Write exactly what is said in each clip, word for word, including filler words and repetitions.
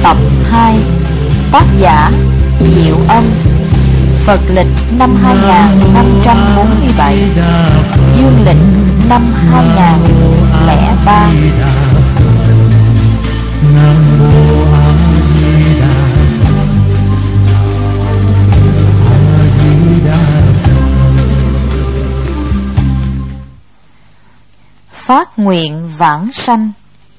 tập hai. Tác giả Diệu Âm. Phật lịch năm hai nghìn năm trăm bốn mươi bảy, dương lịch năm hai nghìn lẻ ba. Phát nguyện vãng sanh.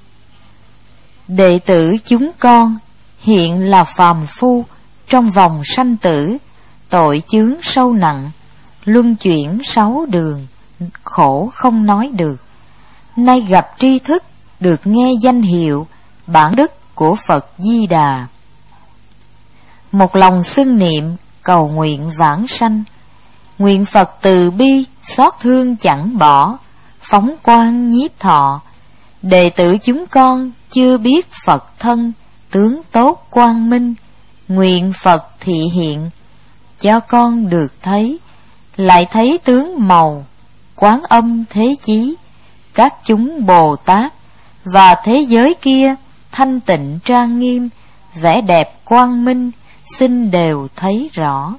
Đệ tử chúng con hiện là phàm phu, trong vòng sanh tử, tội chướng sâu nặng, luân chuyển sáu đường, khổ không nói được. Nay gặp tri thức, được nghe danh hiệu, bản đức của Phật Di Đà. Một lòng xưng niệm, cầu nguyện vãng sanh. Nguyện Phật từ bi, xót thương chẳng bỏ, phóng quang nhiếp thọ. Đệ tử chúng con chưa biết Phật thân, tướng tốt quang minh. Nguyện Phật thị hiện, cho con được thấy, lại thấy tướng màu, Quán Âm thế chí, các chúng Bồ Tát và thế giới kia thanh tịnh trang nghiêm, vẻ đẹp quang minh, xin đều thấy rõ.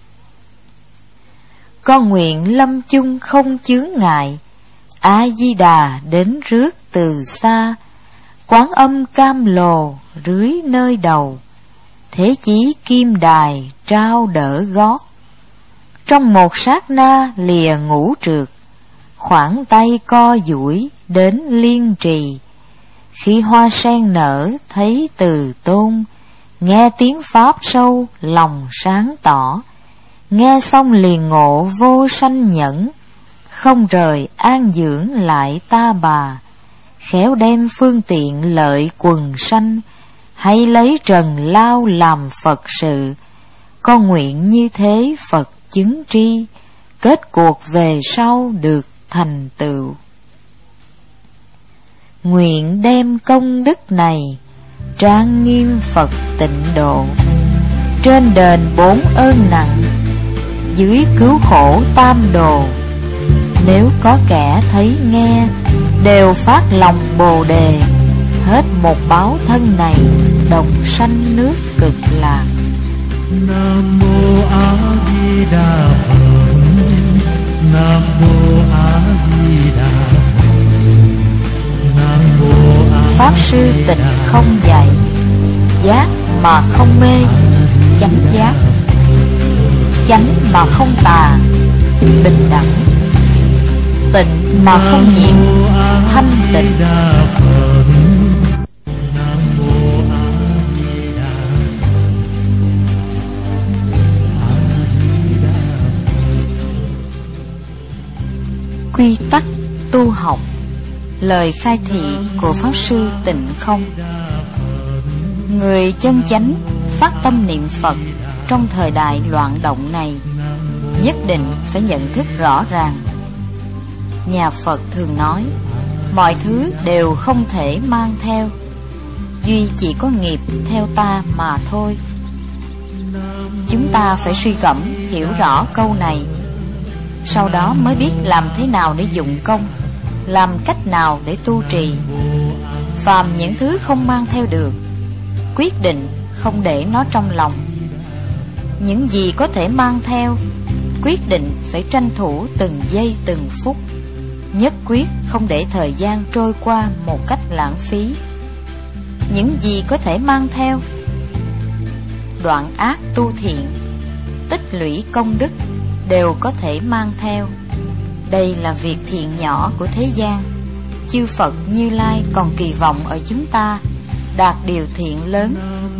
Con nguyện lâm chung không chướng ngại, A Di Đà đến rước từ xa, Quán Âm cam lồ rưới nơi đầu, thế chí kim đài trao đỡ gót. Trong một sát na lìa ngũ trượt, khoảng tay co duỗi đến liên trì. Khi hoa sen nở thấy từ tôn, nghe tiếng pháp sâu lòng sáng tỏ. Nghe xong liền ngộ vô sanh nhẫn, không rời an dưỡng lại ta bà. Khéo đem phương tiện lợi quần sanh, hay lấy trần lao làm Phật sự. Con nguyện như thế Phật chứng tri, kết cuộc về sau được thành tựu. Nguyện đem công đức này, trang nghiêm Phật tịnh độ. Trên đền bốn ơn nặng, dưới cứu khổ tam đồ. Nếu có kẻ thấy nghe, đều phát lòng Bồ đề. Hết một báo thân này, đồng sanh nước cực lạc. Nam mô A Di Đà Phật. Nam mô A Di Đà Phật. Nam mô A. Pháp sư tịnh không dạy, giác mà không mê, chánh giác. Chánh mà không tà, bình đẳng. Tịnh mà không nhiễm, thanh tịnh. Quy tắc tu học. Lời khai thị của Pháp sư Tịnh Không. Người chân chánh phát tâm niệm Phật trong thời đại loạn động này, nhất định phải nhận thức rõ ràng. Nhà Phật thường nói, mọi thứ đều không thể mang theo, duy chỉ có nghiệp theo ta mà thôi. Chúng ta phải suy gẫm hiểu rõ câu này, sau đó mới biết làm thế nào để dụng công, làm cách nào để tu trì. Phàm những thứ không mang theo được, quyết định không để nó trong lòng. Những gì có thể mang theo, quyết định phải tranh thủ từng giây từng phút, nhất quyết không để thời gian trôi qua một cách lãng phí. Những gì có thể mang theo, đoạn ác tu thiện, tích lũy công đức, đều có thể mang theo. Đây là việc thiện nhỏ của thế gian. Chư Phật Như Lai còn kỳ vọng ở chúng ta đạt điều thiện lớn,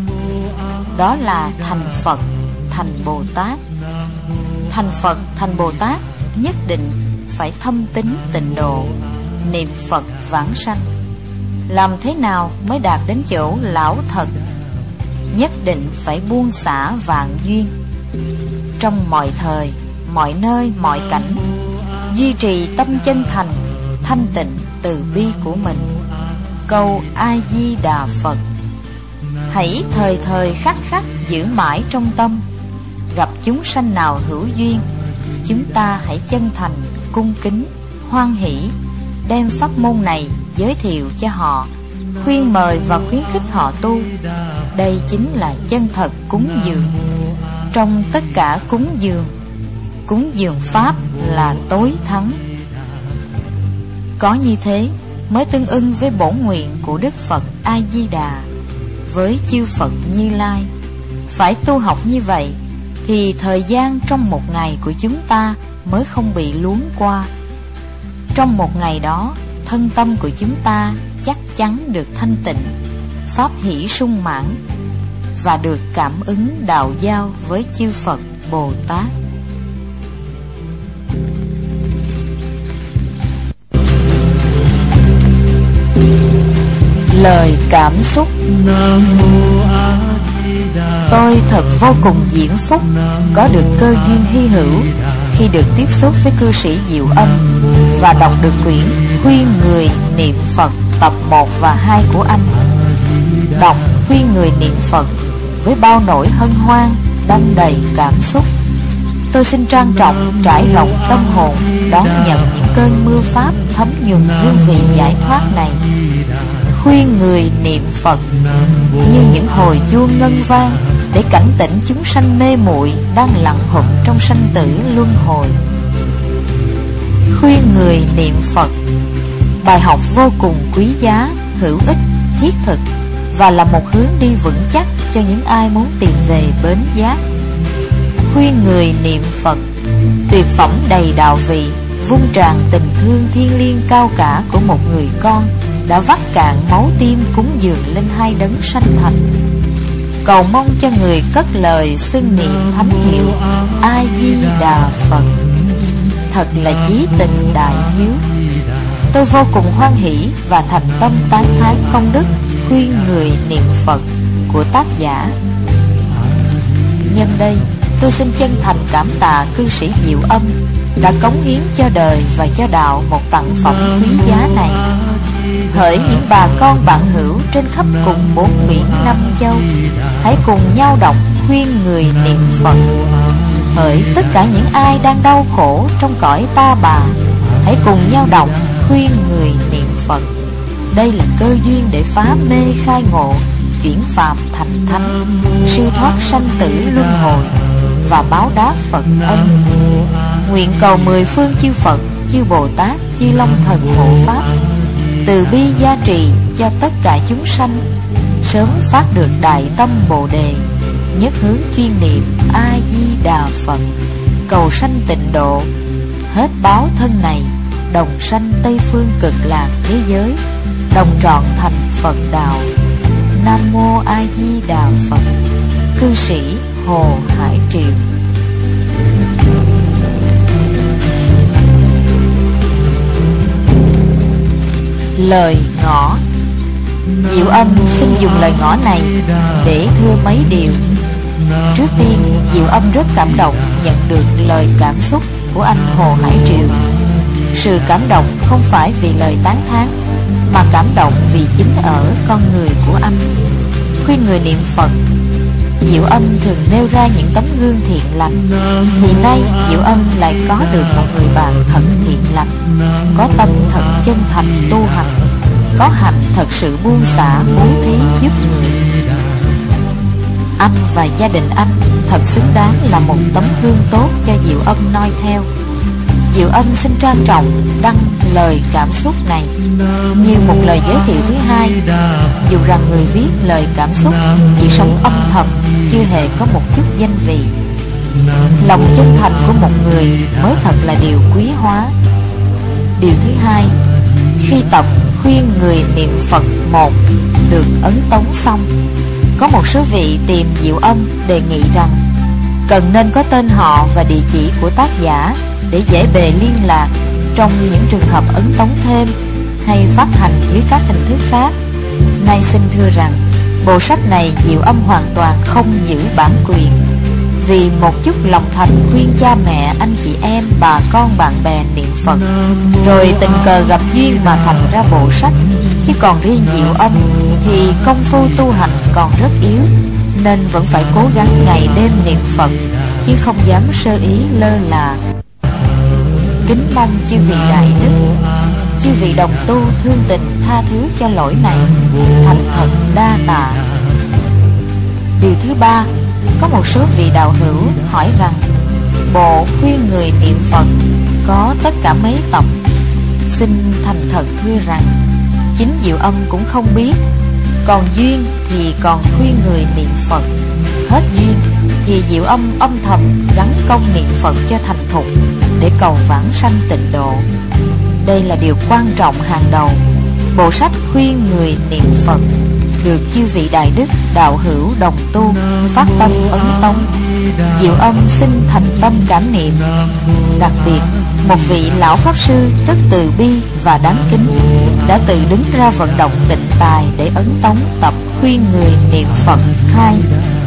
đó là thành Phật, thành Bồ Tát. Thành Phật, thành Bồ Tát nhất định phải thâm tín tịnh độ, niệm Phật vãng sanh. Làm thế nào mới đạt đến chỗ lão thật? Nhất định phải buông xả vạn duyên. Trong mọi thời, mọi nơi, mọi cảnh, duy trì tâm chân thành, thanh tịnh từ bi của mình. Câu A Di Đà Phật hãy thời thời khắc khắc giữ mãi trong tâm. Gặp chúng sanh nào hữu duyên, chúng ta hãy chân thành, cung kính, hoan hỷ, đem pháp môn này giới thiệu cho họ, khuyên mời và khuyến khích họ tu. Đây chính là chân thật cúng dường. Trong tất cả cúng dường, cúng dường Pháp là tối thắng. Có như thế mới tương ưng với bổn nguyện của Đức Phật A-di-đà với chư Phật Như Lai. Phải tu học như vậy thì thời gian trong một ngày của chúng ta mới không bị luống qua. Trong một ngày đó, thân tâm của chúng ta chắc chắn được thanh tịnh, pháp hỷ sung mãn và được cảm ứng đạo giao với chư Phật Bồ Tát. Lời cảm xúc. Tôi thật vô cùng diễm phúc có được cơ duyên hy hữu khi được tiếp xúc với cư sĩ Diệu Âm và đọc được quyển Khuyên Người Niệm Phật tập một và hai của anh. Đọc Khuyên Người Niệm Phật với bao nỗi hân hoan, đong đầy cảm xúc. Tôi xin trang trọng trải rộng tâm hồn đón nhận những cơn mưa pháp thấm nhuần hương vị giải thoát này. Khuyên người niệm Phật như những hồi chuông ngân vang để cảnh tỉnh chúng sanh mê muội đang lặn hụt trong sanh tử luân hồi. Khuyên người niệm Phật, bài học vô cùng quý giá, hữu ích, thiết thực và là một hướng đi vững chắc cho những ai muốn tìm về bến giác. Khuyên người niệm Phật, tuyệt phẩm đầy đạo vị, vung tràn tình thương thiêng liêng cao cả của một người con đã vắt cạn máu tim cúng dường lên hai đấng sanh thành. Cầu mong cho người cất lời xưng niệm thánh hiệu A Di Đà Phật. Thật là chí tình đại hiếu. Tôi vô cùng hoan hỷ và thành tâm tán thán công đức khuyên người niệm Phật của tác giả. Nhân đây, tôi xin chân thành cảm tạ cư sĩ Diệu Âm đã cống hiến cho đời và cho đạo một tặng phẩm quý giá này. Hỡi những bà con bạn hữu trên khắp cùng bốn biển năm châu, hãy cùng nhau đọc khuyên người niệm Phật. Hỡi tất cả những ai đang đau khổ trong cõi ta bà, hãy cùng nhau đọc khuyên người niệm Phật. Đây là cơ duyên để phá mê khai ngộ, chuyển phàm thành thánh, siêu thoát sanh tử luân hồi và báo đáp Phật ân. Nguyện cầu mười phương chư Phật, chư Bồ Tát, chư Long Thần hộ pháp từ bi gia trì cho tất cả chúng sanh, sớm phát được đại tâm Bồ đề, nhất hướng chuyên niệm A Di Đà Phật, cầu sanh tịnh độ, hết báo thân này, đồng sanh Tây phương cực lạc thế giới, đồng trọn thành Phật đạo. Nam mô A Di Đà Phật. Cư sĩ Hồ Hải Triều. Lời ngỏ. Diệu Âm xin dùng lời ngỏ này để thưa mấy điều. Trước tiên, Diệu Âm rất cảm động nhận được lời cảm xúc của anh Hồ Hải Triều. Sự cảm động không phải vì lời tán thán, mà cảm động vì chính ở con người của anh. Khuyên người niệm Phật, Diệu Âm thường nêu ra những tấm gương thiện lành, thì nay Diệu Âm lại có được một người bạn thật thiện lành, có tâm thật chân thành tu hành, có hạnh thật sự buông xả bố thí giúp người. Anh và gia đình anh thật xứng đáng là một tấm gương tốt cho Diệu Âm noi theo. Diệu Âm xin trang trọng đăng lời cảm xúc này như một lời giới thiệu thứ hai, dù rằng người viết lời cảm xúc chỉ sống âm thầm, chưa hề có một chút danh vị. Lòng chân thành của một người mới thật là điều quý hóa. Điều thứ hai, khi tập khuyên người niệm Phật một được ấn tống xong, có một số vị tìm Diệu Âm đề nghị rằng cần nên có tên họ và địa chỉ của tác giả để dễ bề liên lạc trong những trường hợp ấn tống thêm hay phát hành dưới các hình thức khác. Nay xin thưa rằng bộ sách này Diệu Âm hoàn toàn không giữ bản quyền, vì một chút lòng thành khuyên cha mẹ, anh chị em, bà con, bạn bè niệm Phật, rồi tình cờ gặp duyên mà thành ra bộ sách. Chứ còn riêng Diệu Âm thì công phu tu hành còn rất yếu, nên vẫn phải cố gắng ngày đêm niệm Phật, chứ không dám sơ ý lơ là. Kính mong chư vị đại đức, chư vị đồng tu thương tình tha thứ cho lỗi này, thành thật đa tạ. Điều thứ ba, có một số vị đạo hữu hỏi rằng bộ khuyên người niệm Phật có tất cả mấy tập. Xin thành thật thưa rằng chính Diệu Âm cũng không biết. Còn duyên thì còn khuyên người niệm Phật. Hết duyên thì Diệu Âm âm thầm gắn công niệm Phật cho thành thục để cầu vãng sanh tịnh độ. Đây là điều quan trọng hàng đầu. Bộ sách khuyên người niệm Phật được chư vị đại đức đạo hữu đồng tu phát tâm ấn tống. Diệu Âm xin thành tâm cảm niệm. Đặc biệt, một vị lão pháp sư rất từ bi và đáng kính đã tự đứng ra vận động tịnh tài để ấn tống tập khuyên người niệm Phật hai.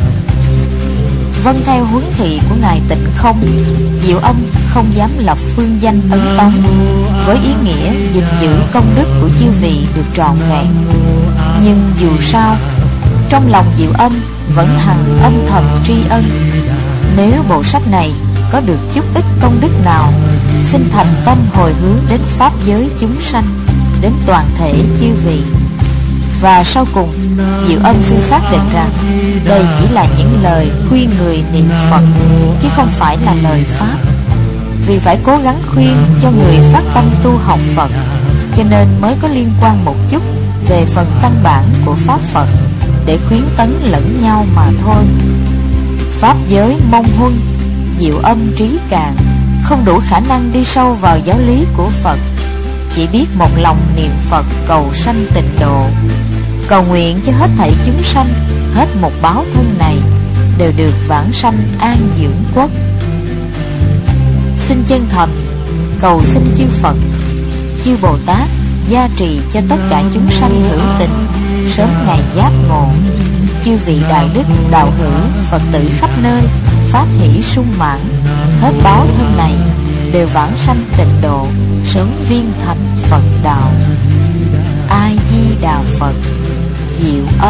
Vâng theo huấn thị của ngài Tịnh Không, Diệu Âm không dám lập phương danh ấn tống, với ý nghĩa gìn giữ công đức của chư vị được trọn vẹn. Nhưng dù sao, trong lòng Diệu Âm vẫn hằng âm thầm tri ân. Nếu bộ sách này có được chút ít công đức nào, xin thành tâm hồi hướng đến pháp giới chúng sanh, đến toàn thể chư vị. Và sau cùng, Diệu Âm xin xác định rằng đây chỉ là những lời khuyên người niệm Phật, chứ không phải là lời pháp. Vì phải cố gắng khuyên cho người phát tâm tu học Phật, cho nên mới có liên quan một chút về phần căn bản của Pháp Phật, để khuyến tấn lẫn nhau mà thôi. Pháp giới mông huân, Diệu Âm trí cạn, không đủ khả năng đi sâu vào giáo lý của Phật, chỉ biết một lòng niệm Phật cầu sanh tịnh độ, cầu nguyện cho hết thảy chúng sanh, hết một báo thân này đều được vãng sanh an dưỡng quốc. Xin chân thành cầu xin chư Phật, chư Bồ Tát gia trì cho tất cả chúng sanh hữu tình sớm ngày giác ngộ. Chư vị đại đức đạo hữu Phật tử khắp nơi pháp hỷ sung mãn, hết báo thân này đều vãng sanh tịnh độ, sớm viên thành Phật đạo. A Di Đà Phật. Diệu Âm.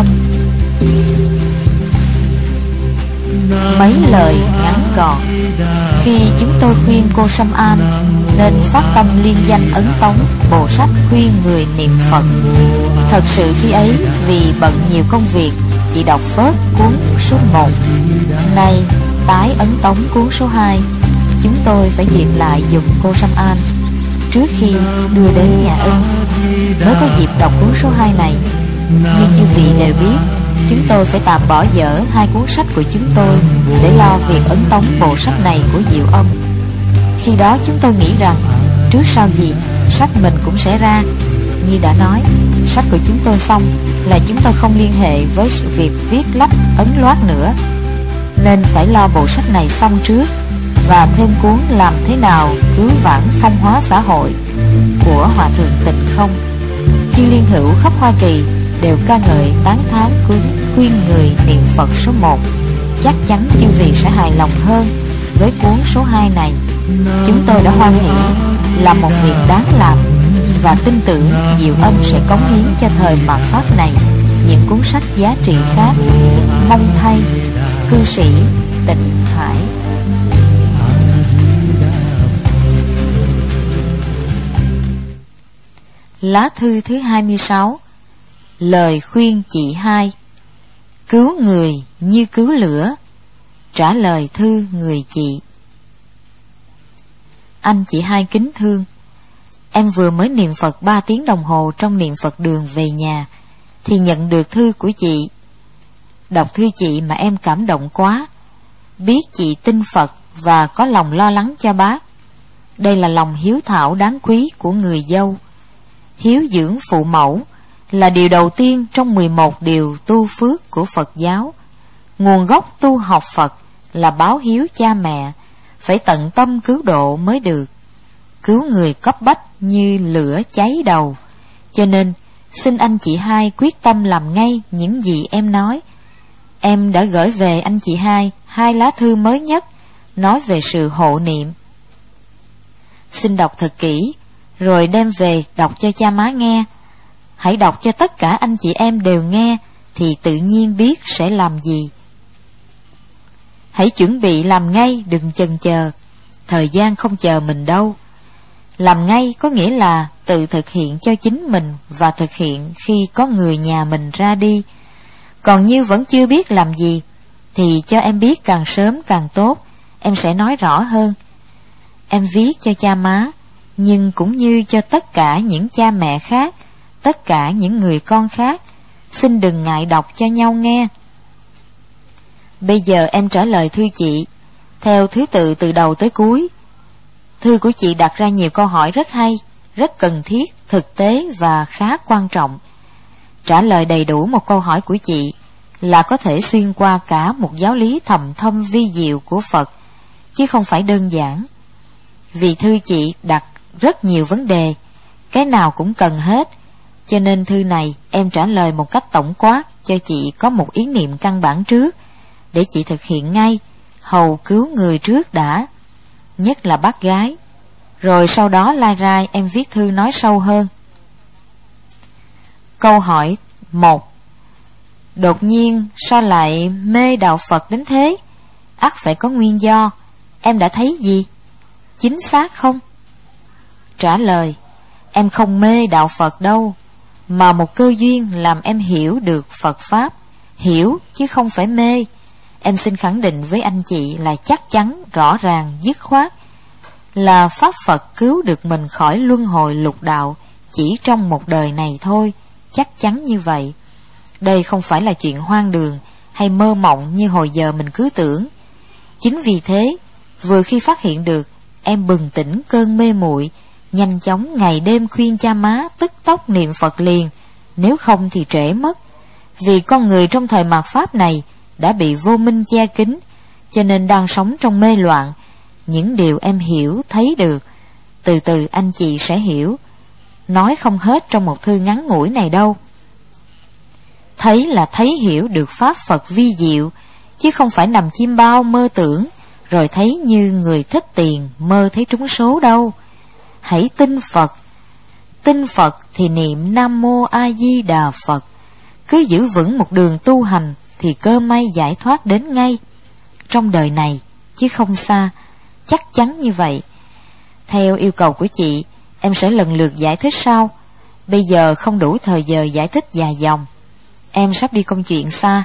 Mấy lời ngắn gọn. Khi chúng tôi khuyên cô Sâm An nên phát tâm liên danh ấn tống bộ sách khuyên người niệm Phật, thật sự khi ấy vì bận nhiều công việc chỉ đọc phớt cuốn số một. Nay tái ấn tống cuốn số hai, chúng tôi phải duyệt lại dùm cô Sâm An trước khi đưa đến nhà in, mới có dịp đọc cuốn số hai này. Nhưng chư vị đều biết, chúng tôi phải tạm bỏ dở hai cuốn sách của chúng tôi để lo việc ấn tống bộ sách này của Diệu Âm. Khi đó chúng tôi nghĩ rằng trước sau gì sách mình cũng sẽ ra. Như đã nói, sách của chúng tôi xong là chúng tôi không liên hệ với việc viết lách ấn loát nữa, nên phải lo bộ sách này xong trước, và thêm cuốn làm thế nào cứu vãn phong hóa xã hội của Hòa Thượng Tịnh Không. Chư liên hữu khắp Hoa Kỳ đều ca ngợi tán thán cuốn khuyên người niệm Phật số một. Chắc chắn chư vị sẽ hài lòng hơn với cuốn số hai này. Chúng tôi đã hoan hỷ làm một việc đáng làm, và tin tưởng Diệu Âm sẽ cống hiến cho thời mạt Pháp này những cuốn sách giá trị khác. Mong thay cư sĩ Tịnh Hải. Lá thư thứ hai mươi sáu. Lời khuyên chị hai. Cứu người như cứu lửa. Trả lời thư người chị. Anh chị hai kính thương, em vừa mới niệm Phật ba tiếng đồng hồ trong niệm Phật đường về nhà thì nhận được thư của chị. Đọc thư chị mà em cảm động quá. Biết chị tin Phật và có lòng lo lắng cho bác. Đây là lòng hiếu thảo đáng quý của người dâu. Hiếu dưỡng phụ mẫu là điều đầu tiên trong mười một điều tu phước của Phật giáo. Nguồn gốc tu học Phật là báo hiếu cha mẹ, phải tận tâm cứu độ mới được. Cứu người cấp bách như lửa cháy đầu. Cho nên xin anh chị hai quyết tâm làm ngay những gì em nói. Em đã gửi về anh chị hai hai lá thư mới nhất nói về sự hộ niệm. Xin đọc thật kỹ rồi đem về đọc cho cha má nghe. Hãy đọc cho tất cả anh chị em đều nghe, thì tự nhiên biết sẽ làm gì. Hãy chuẩn bị làm ngay, đừng chần chờ. Thời gian không chờ mình đâu. Làm ngay có nghĩa là tự thực hiện cho chính mình và thực hiện khi có người nhà mình ra đi. Còn như vẫn chưa biết làm gì thì cho em biết càng sớm càng tốt, em sẽ nói rõ hơn. Em viết cho cha má, nhưng cũng như cho tất cả những cha mẹ khác, tất cả những người con khác. Xin đừng ngại đọc cho nhau nghe. Bây giờ em trả lời thư chị, theo thứ tự từ đầu tới cuối. Thư của chị đặt ra nhiều câu hỏi rất hay, rất cần thiết, thực tế và khá quan trọng. Trả lời đầy đủ một câu hỏi của chị là có thể xuyên qua cả một giáo lý thầm thâm vi diệu của Phật, chứ không phải đơn giản. Vì thư chị đặt rất nhiều vấn đề, cái nào cũng cần hết, cho nên thư này em trả lời một cách tổng quát cho chị có một ý niệm căn bản trước, để chị thực hiện ngay, hầu cứu người trước đã, nhất là bác gái. Rồi sau đó lai rai em viết thư nói sâu hơn. Câu hỏi một. Đột nhiên sao lại mê đạo Phật đến thế? Ắt phải có nguyên do. Em đã thấy gì? Chính xác không? Trả lời. Em không mê đạo Phật đâu, mà một cơ duyên làm em hiểu được Phật Pháp. Hiểu chứ không phải mê. Em xin khẳng định với anh chị là chắc chắn, rõ ràng, dứt khoát là Pháp Phật cứu được mình khỏi luân hồi lục đạo chỉ trong một đời này thôi. Chắc chắn như vậy. Đây không phải là chuyện hoang đường hay mơ mộng như hồi giờ mình cứ tưởng. Chính vì thế, vừa khi phát hiện được, em bừng tỉnh cơn mê muội, nhanh chóng ngày đêm khuyên cha má tức tốc niệm Phật liền, nếu không thì trễ mất. Vì con người trong thời mạt Pháp này đã bị vô minh che kín, cho nên đang sống trong mê loạn. Những điều em hiểu, thấy được, từ từ anh chị sẽ hiểu. Nói không hết trong một thư ngắn ngủi này đâu. Thấy là thấy hiểu được Pháp Phật vi diệu, chứ không phải nằm chim bao mơ tưởng, rồi thấy như người thích tiền mơ thấy trúng số đâu. Hãy tin Phật. Tin Phật thì niệm Nam Mô A Di Đà Phật. Cứ giữ vững một đường tu hành thì cơ may giải thoát đến ngay, trong đời này chứ không xa. Chắc chắn như vậy. Theo yêu cầu của chị, em sẽ lần lượt giải thích sau. Bây giờ không đủ thời giờ giải thích dài dòng. Em sắp đi công chuyện xa.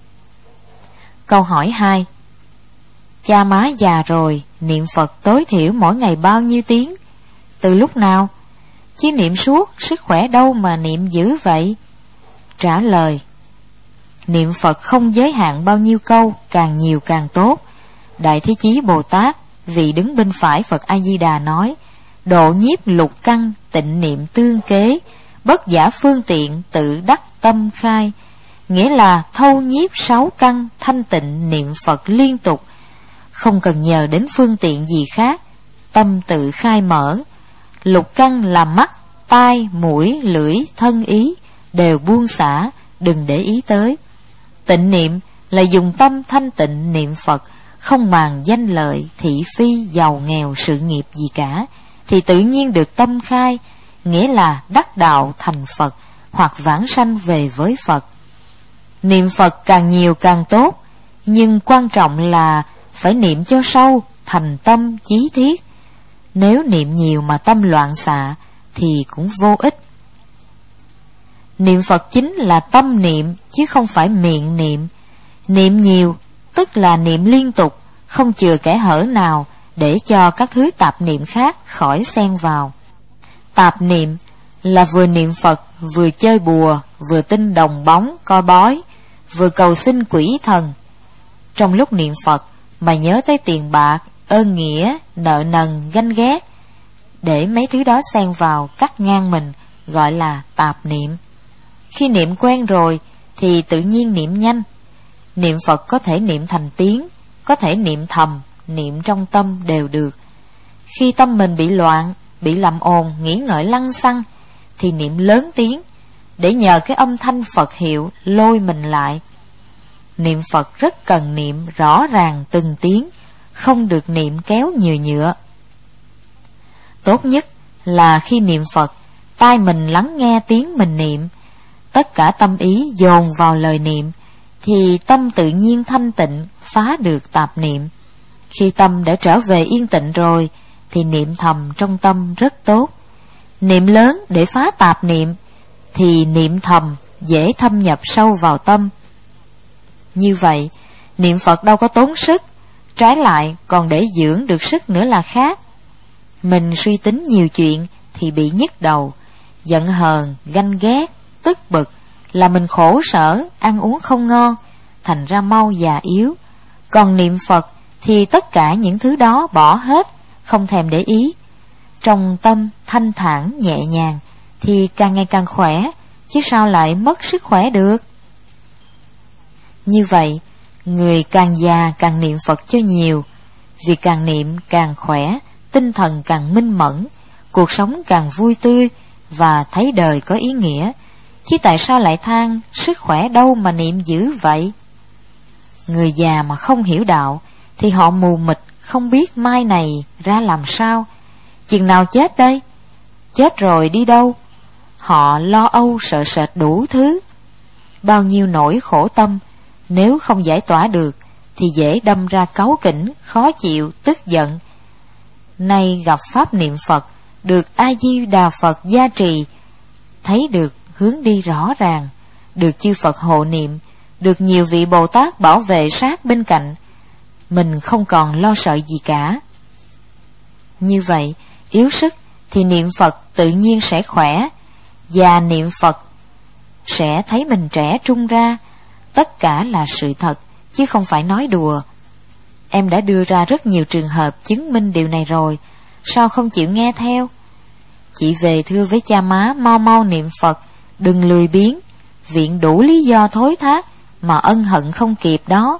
Câu hỏi hai. Cha má già rồi, niệm Phật tối thiểu mỗi ngày bao nhiêu tiếng? Từ lúc nào? Chứ niệm suốt, sức khỏe đâu mà niệm dữ vậy? Trả lời. Niệm Phật không giới hạn bao nhiêu câu, càng nhiều càng tốt. Đại Thế Chí Bồ Tát, vị đứng bên phải Phật A-di-đà nói, độ nhiếp lục căn, tịnh niệm tương kế, bất giả phương tiện, tự đắc tâm khai. Nghĩa là thâu nhiếp sáu căn, thanh tịnh niệm Phật liên tục, không cần nhờ đến phương tiện gì khác, tâm tự khai mở. Lục căn là mắt, tai, mũi, lưỡi, thân ý, đều buông xả, đừng để ý tới. Tịnh niệm là dùng tâm thanh tịnh niệm Phật, không màng danh lợi, thị phi, giàu nghèo, sự nghiệp gì cả, thì tự nhiên được tâm khai, nghĩa là đắc đạo thành Phật, hoặc vãng sanh về với Phật. Niệm Phật càng nhiều càng tốt, nhưng quan trọng là phải niệm cho sâu, thành tâm chí thiết. Nếu niệm nhiều mà tâm loạn xạ thì cũng vô ích. Niệm Phật chính là tâm niệm, chứ không phải miệng niệm. Niệm nhiều tức là niệm liên tục, không chừa kẽ hở nào, để cho các thứ tạp niệm khác khỏi xen vào. Tạp niệm là vừa niệm Phật, vừa chơi bùa, vừa tin đồng bóng, coi bói, vừa cầu xin quỷ thần. Trong lúc niệm Phật mà nhớ tới tiền bạc, ơn nghĩa, nợ nần, ganh ghét, để mấy thứ đó xen vào cắt ngang mình, gọi là tạp niệm. Khi niệm quen rồi thì tự nhiên niệm nhanh. Niệm Phật có thể niệm thành tiếng, có thể niệm thầm, niệm trong tâm đều được. Khi tâm mình bị loạn, bị làm ồn, nghĩ ngợi lăng xăng, thì niệm lớn tiếng, để nhờ cái âm thanh Phật hiệu lôi mình lại. Niệm Phật rất cần niệm rõ ràng từng tiếng, không được niệm kéo nhừa nhựa. Tốt nhất là khi niệm Phật, tai mình lắng nghe tiếng mình niệm, tất cả tâm ý dồn vào lời niệm, thì tâm tự nhiên thanh tịnh, phá được tạp niệm. Khi tâm đã trở về yên tịnh rồi, thì niệm thầm trong tâm rất tốt. Niệm lớn để phá tạp niệm, thì niệm thầm dễ thâm nhập sâu vào tâm. Như vậy, Niệm Phật đâu có tốn sức, trái lại còn để dưỡng được sức nữa là khác. Mình suy tính nhiều chuyện thì bị nhức đầu, giận hờn, ganh ghét, tức bực, là mình khổ sở, ăn uống không ngon, thành ra mau già yếu. Còn niệm Phật thì tất cả những thứ đó bỏ hết, không thèm để ý. Trong tâm thanh thản nhẹ nhàng thì càng ngày càng khỏe, chứ sao lại mất sức khỏe được. Như vậy, người càng già càng niệm Phật cho nhiều, vì càng niệm càng khỏe, tinh thần càng minh mẫn, cuộc sống càng vui tươi và thấy đời có ý nghĩa. Chứ tại sao lại than sức khỏe đâu mà niệm dữ vậy? Người già mà không hiểu đạo thì họ mù mịt, không biết mai này ra làm sao, chừng nào chết đây, chết rồi đi đâu. Họ lo âu sợ sệt đủ thứ, bao nhiêu nỗi khổ tâm, nếu không giải tỏa được thì dễ đâm ra cáu kỉnh, khó chịu, tức giận. Nay gặp pháp niệm Phật, được A Di Đà Phật gia trì, thấy được hướng đi rõ ràng, được chư Phật hộ niệm, được nhiều vị Bồ Tát bảo vệ sát bên cạnh, mình không còn lo sợ gì cả. Như vậy, yếu sức thì niệm Phật tự nhiên sẽ khỏe, và niệm Phật sẽ thấy mình trẻ trung ra. Tất cả là sự thật, chứ không phải nói đùa. Em đã đưa ra rất nhiều trường hợp chứng minh điều này rồi, sao không chịu nghe theo? Chị về thưa với cha má mau mau niệm Phật, đừng lười biếng, viện đủ lý do thối thác mà ân hận không kịp đó.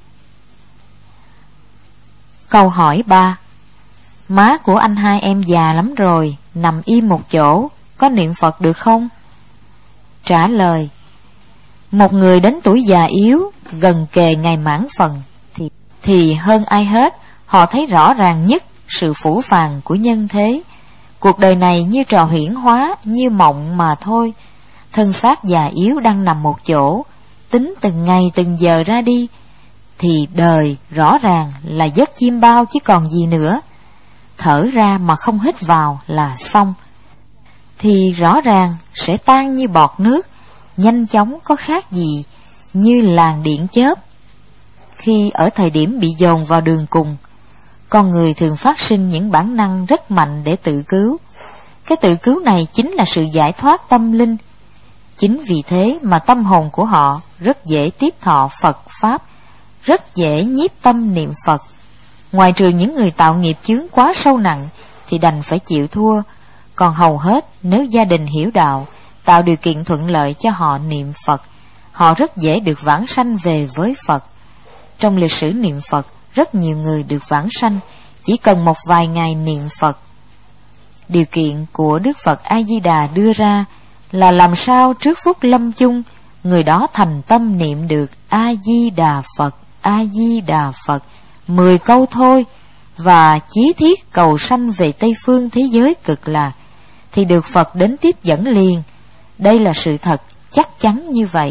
Câu hỏi ba. Má của anh hai em già lắm rồi, nằm im một chỗ, có niệm Phật được không? Trả lời: một người đến tuổi già yếu, gần kề ngày mãn phần, thì, thì hơn ai hết, họ thấy rõ ràng nhất sự phũ phàng của nhân thế. Cuộc đời này như trò huyễn hóa, như mộng mà thôi. Thân xác già yếu đang nằm một chỗ, tính từng ngày từng giờ ra đi, thì đời rõ ràng là giấc chim bao chứ còn gì nữa. Thở ra mà không hít vào là xong, thì rõ ràng sẽ tan như bọt nước, nhanh chóng, có khác gì như làn điện chớp. Khi ở thời điểm bị dồn vào đường cùng, con người thường phát sinh những bản năng rất mạnh để tự cứu. Cái tự cứu này chính là sự giải thoát tâm linh. Chính vì thế mà tâm hồn của họ rất dễ tiếp thọ Phật Pháp, rất dễ nhiếp tâm niệm Phật. Ngoài trừ những người tạo nghiệp chướng quá sâu nặng thì đành phải chịu thua, còn hầu hết nếu gia đình hiểu đạo, tạo điều kiện thuận lợi cho họ niệm Phật, họ rất dễ được vãng sanh về với Phật. Trong lịch sử niệm Phật, rất nhiều người được vãng sanh chỉ cần một vài ngày niệm Phật. Điều kiện của Đức Phật A Di Đà đưa ra là làm sao trước phút lâm chung, người đó thành tâm niệm được A Di Đà Phật, A Di Đà Phật mười câu thôi, và chí thiết cầu sanh về Tây phương thế giới cực lạc, thì được Phật đến tiếp dẫn liền. Đây là sự thật chắc chắn như vậy.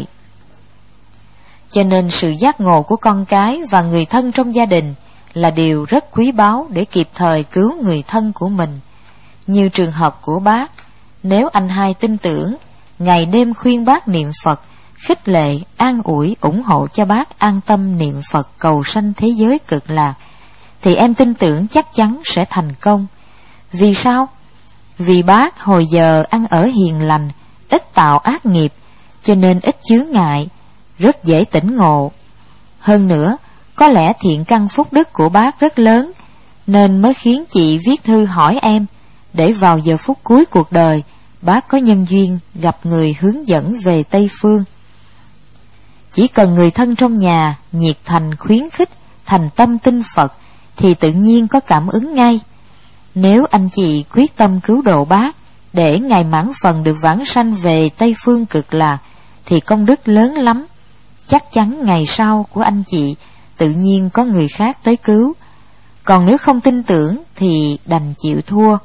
Cho nên sự giác ngộ của con cái và người thân trong gia đình là điều rất quý báu để kịp thời cứu người thân của mình. Như trường hợp của bác, nếu anh hai tin tưởng, ngày đêm khuyên bác niệm Phật, khích lệ, an ủi, ủng hộ cho bác an tâm niệm Phật cầu sanh thế giới cực lạc, thì em tin tưởng chắc chắn sẽ thành công. Vì sao? Vì bác hồi giờ ăn ở hiền lành, ít tạo ác nghiệp, cho nên ít chướng ngại, rất dễ tỉnh ngộ. Hơn nữa, có lẽ thiện căn phúc đức của bác rất lớn, nên mới khiến chị viết thư hỏi em, để vào giờ phút cuối cuộc đời, bác có nhân duyên gặp người hướng dẫn về Tây phương. Chỉ cần người thân trong nhà nhiệt thành khuyến khích, thành tâm tin Phật, thì tự nhiên có cảm ứng ngay. Nếu anh chị quyết tâm cứu độ bác, để ngày mãn phần được vãng sanh về Tây phương cực lạc, thì công đức lớn lắm. Chắc chắn ngày sau của anh chị tự nhiên có người khác tới cứu. Còn nếu không tin tưởng thì đành chịu thua.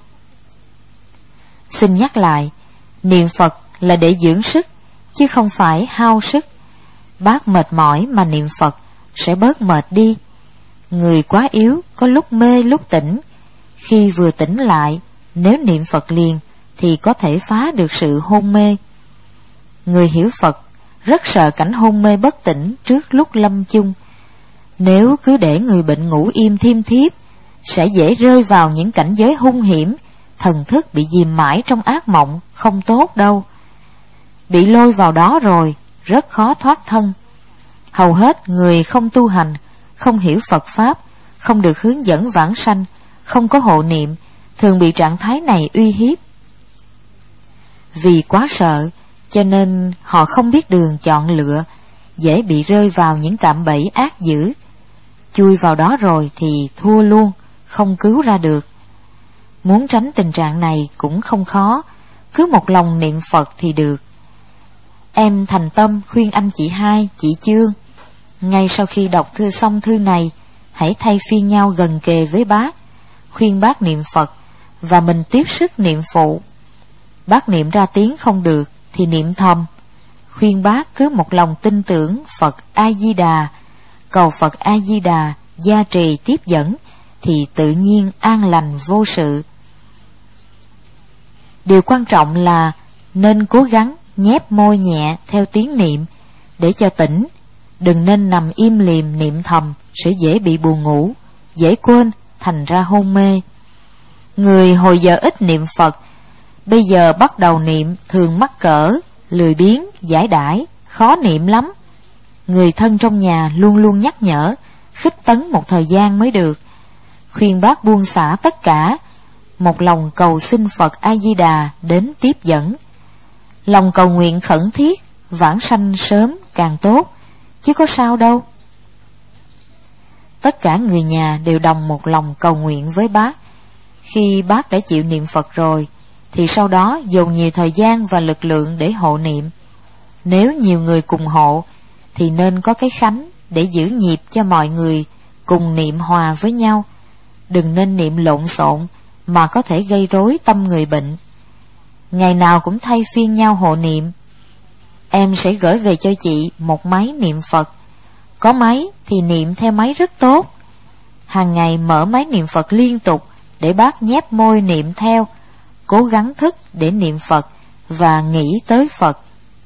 Xin nhắc lại, niệm Phật là để dưỡng sức, chứ không phải hao sức. Bác mệt mỏi mà niệm Phật sẽ bớt mệt đi. Người quá yếu có lúc mê lúc tỉnh, khi vừa tỉnh lại, nếu niệm Phật liền thì có thể phá được sự hôn mê. Người hiểu Phật rất sợ cảnh hôn mê bất tỉnh trước lúc lâm chung, Nếu cứ để người bệnh ngủ im thiêm thiếp, sẽ dễ rơi vào những cảnh giới hung hiểm, thần thức bị dìm mãi trong ác mộng, không tốt đâu. Bị lôi vào đó rồi, rất khó thoát thân. Hầu hết người không tu hành, không hiểu Phật Pháp, không được hướng dẫn vãng sanh, không có hộ niệm, thường bị trạng thái này uy hiếp. Vì quá sợ, cho nên họ không biết đường chọn lựa, dễ bị rơi vào những cạm bẫy ác dữ. Chui vào đó rồi thì thua luôn, không cứu ra được. Muốn tránh tình trạng này cũng không khó, cứ một lòng niệm Phật thì được. Em thành tâm khuyên anh chị hai, chị Chương, ngay sau khi đọc thư xong thư này, hãy thay phiên nhau gần kề với bác, khuyên bác niệm Phật, và mình tiếp sức niệm phụ. Bác niệm ra tiếng không được thì niệm thầm, khuyên bác cứ một lòng tin tưởng Phật A-di-đà, cầu Phật A-di-đà gia trì tiếp dẫn, thì tự nhiên an lành vô sự. Điều quan trọng là nên cố gắng nhép môi nhẹ theo tiếng niệm để cho tỉnh, đừng nên nằm im lìm niệm thầm, sẽ dễ bị buồn ngủ, dễ quên, thành ra hôn mê. Người hồi giờ ít niệm Phật, bây giờ bắt đầu niệm thường mắc cỡ, lười biếng, giải đãi, khó niệm lắm. Người thân trong nhà luôn luôn nhắc nhở, khích tấn một thời gian mới được. Khuyên bác buông xả tất cả, một lòng cầu xin Phật A-di-đà đến tiếp dẫn. Lòng cầu nguyện khẩn thiết, vãng sanh sớm càng tốt, chứ có sao đâu. Tất cả người nhà đều đồng một lòng cầu nguyện với bác. Khi bác đã chịu niệm Phật rồi, thì sau đó dồn nhiều thời gian và lực lượng để hộ niệm. Nếu nhiều người cùng hộ, thì nên có cái khánh để giữ nhịp cho mọi người cùng niệm hòa với nhau. Đừng nên niệm lộn xộn mà có thể gây rối tâm người bệnh. Ngày nào cũng thay phiên nhau hộ niệm. Em sẽ gửi về cho chị một máy niệm Phật. Có máy thì niệm theo máy rất tốt. Hàng ngày mở máy niệm Phật liên tục để bác nhép môi niệm theo, cố gắng thức để niệm Phật và nghĩ tới Phật.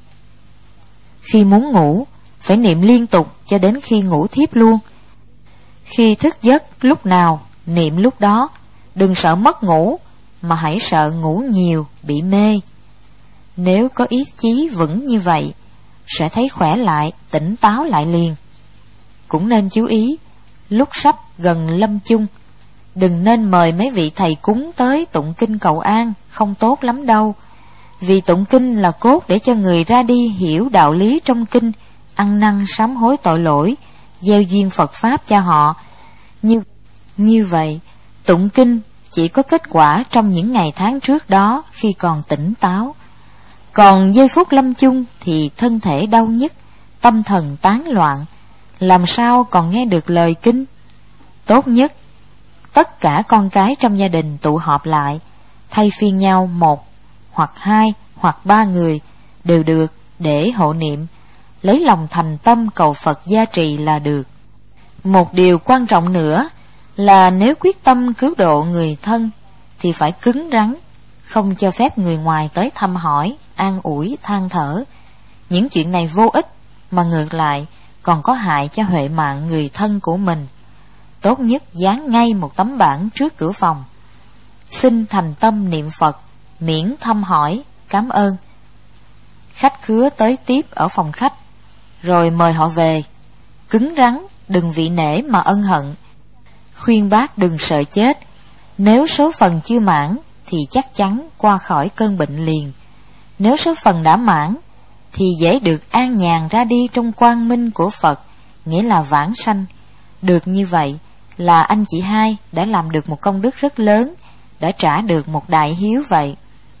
Khi muốn ngủ, phải niệm liên tục cho đến khi ngủ thiếp luôn. Khi thức giấc lúc nào, niệm lúc đó. Đừng sợ mất ngủ, mà hãy sợ ngủ nhiều, bị mê. Nếu có ý chí vững như vậy, sẽ thấy khỏe lại, tỉnh táo lại liền. Cũng nên chú ý, lúc sắp gần lâm chung, đừng nên mời mấy vị thầy cúng tới tụng kinh cầu an, không tốt lắm đâu. Vì tụng kinh là cốt để cho người ra đi hiểu đạo lý trong kinh, ăn năn sám hối tội lỗi, gieo duyên Phật Pháp cho họ. Như, như vậy, tụng kinh chỉ có kết quả trong những ngày tháng trước đó khi còn tỉnh táo. Còn giây phút lâm chung thì thân thể đau nhức, tâm thần tán loạn, làm sao còn nghe được lời kinh. Tốt nhất, tất cả con cái trong gia đình tụ họp lại, thay phiên nhau một, hoặc hai, hoặc ba người, đều được để hộ niệm, lấy lòng thành tâm cầu Phật gia trì là được. Một điều quan trọng nữa là nếu quyết tâm cứu độ người thân thì phải cứng rắn, không cho phép người ngoài tới thăm hỏi, an ủi, than thở. Những chuyện này vô ích, mà ngược lại còn có hại cho huệ mạng người thân của mình. Tốt nhất dán ngay một tấm bảng trước cửa phòng: xin thành tâm niệm Phật, miễn thăm hỏi, cảm ơn. Khách khứa tới tiếp ở phòng khách, rồi mời họ về. Cứng rắn, đừng vị nể mà ân hận. Khuyên bác đừng sợ chết. Nếu số phận chưa mãn thì chắc chắn qua khỏi cơn bệnh liền. Nếu số phận đã mãn thì dễ được an nhàn ra đi trong quang minh của Phật, nghĩa là vãng sanh. Được như vậy là anh chị hai đã làm được một công đức rất lớn, đã trả được một đại hiếu vậy.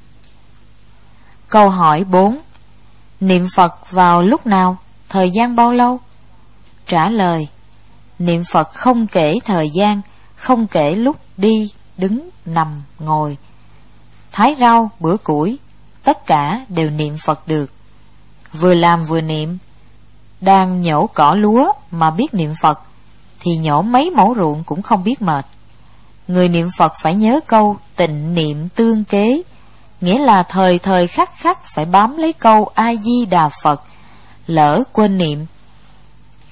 Câu hỏi bốn. Niệm Phật vào lúc nào? Thời gian bao lâu? Trả lời: niệm Phật không kể thời gian, không kể lúc đi, đứng, nằm, ngồi. Thái rau, bữa củi, tất cả đều niệm Phật được. Vừa làm vừa niệm. Đang nhổ cỏ lúa mà biết niệm Phật thì nhổ mấy mẫu ruộng cũng không biết mệt. Người niệm Phật phải nhớ câu tịnh niệm tương kế, nghĩa là thời thời khắc khắc phải bám lấy câu A Di Đà Phật. Lỡ quên niệm,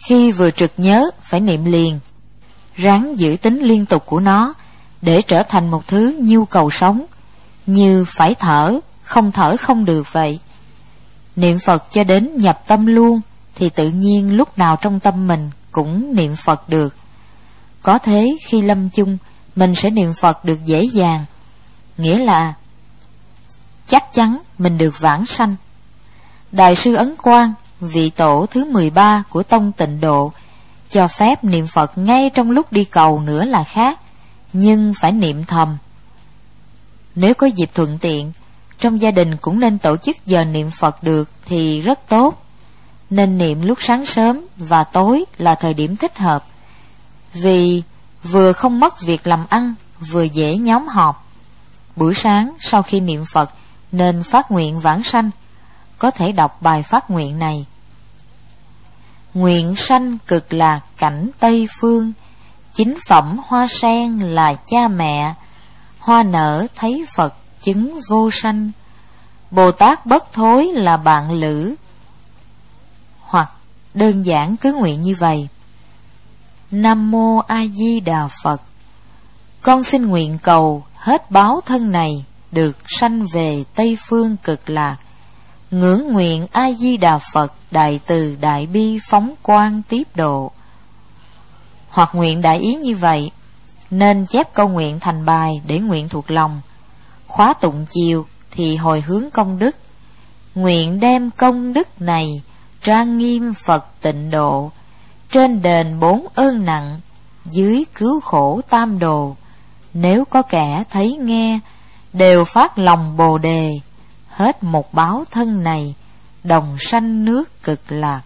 Khi vừa trực nhớ phải niệm liền, ráng giữ tính liên tục của nó để trở thành một thứ nhu cầu sống, như phải thở, không thở không được vậy. Niệm Phật cho đến nhập tâm luôn thì tự nhiên lúc nào trong tâm mình cũng niệm Phật được. Có thế khi lâm chung mình sẽ niệm Phật được dễ dàng, nghĩa là chắc chắn mình được vãng sanh. Đại sư Ấn Quang, vị tổ thứ mười ba của tông Tịnh Độ, cho phép niệm Phật ngay trong lúc đi cầu nữa là khác, nhưng phải niệm thầm. Nếu có dịp thuận tiện, trong gia đình cũng nên tổ chức giờ niệm Phật được thì rất tốt. Nên niệm lúc sáng sớm và tối là thời điểm thích hợp, vì vừa không mất việc làm ăn, vừa dễ nhóm họp. Buổi sáng sau khi niệm Phật nên phát nguyện vãng sanh, có thể đọc bài phát nguyện này: nguyện sanh cực lạc cảnh Tây Phương, chính phẩm hoa sen là cha mẹ, hoa nở thấy Phật chứng vô sanh, Bồ Tát bất thối là bạn lữ. Hoặc đơn giản cứ nguyện như vậy: Nam Mô A Di Đà Phật, con xin nguyện cầu hết báo thân này được sanh về Tây Phương cực lạc. Ngưỡng nguyện A Di Đà Phật đại từ đại bi phóng quang tiếp độ. Hoặc nguyện đại ý như vậy, nên chép câu nguyện thành bài để nguyện thuộc lòng. Khóa tụng chiều thì hồi hướng công đức: nguyện đem công đức này trang nghiêm Phật tịnh độ, trên đền bốn ơn nặng, dưới cứu khổ tam đồ. Nếu có kẻ thấy nghe, đều phát lòng bồ đề, hết một báo thân này, đồng sanh nước cực lạc.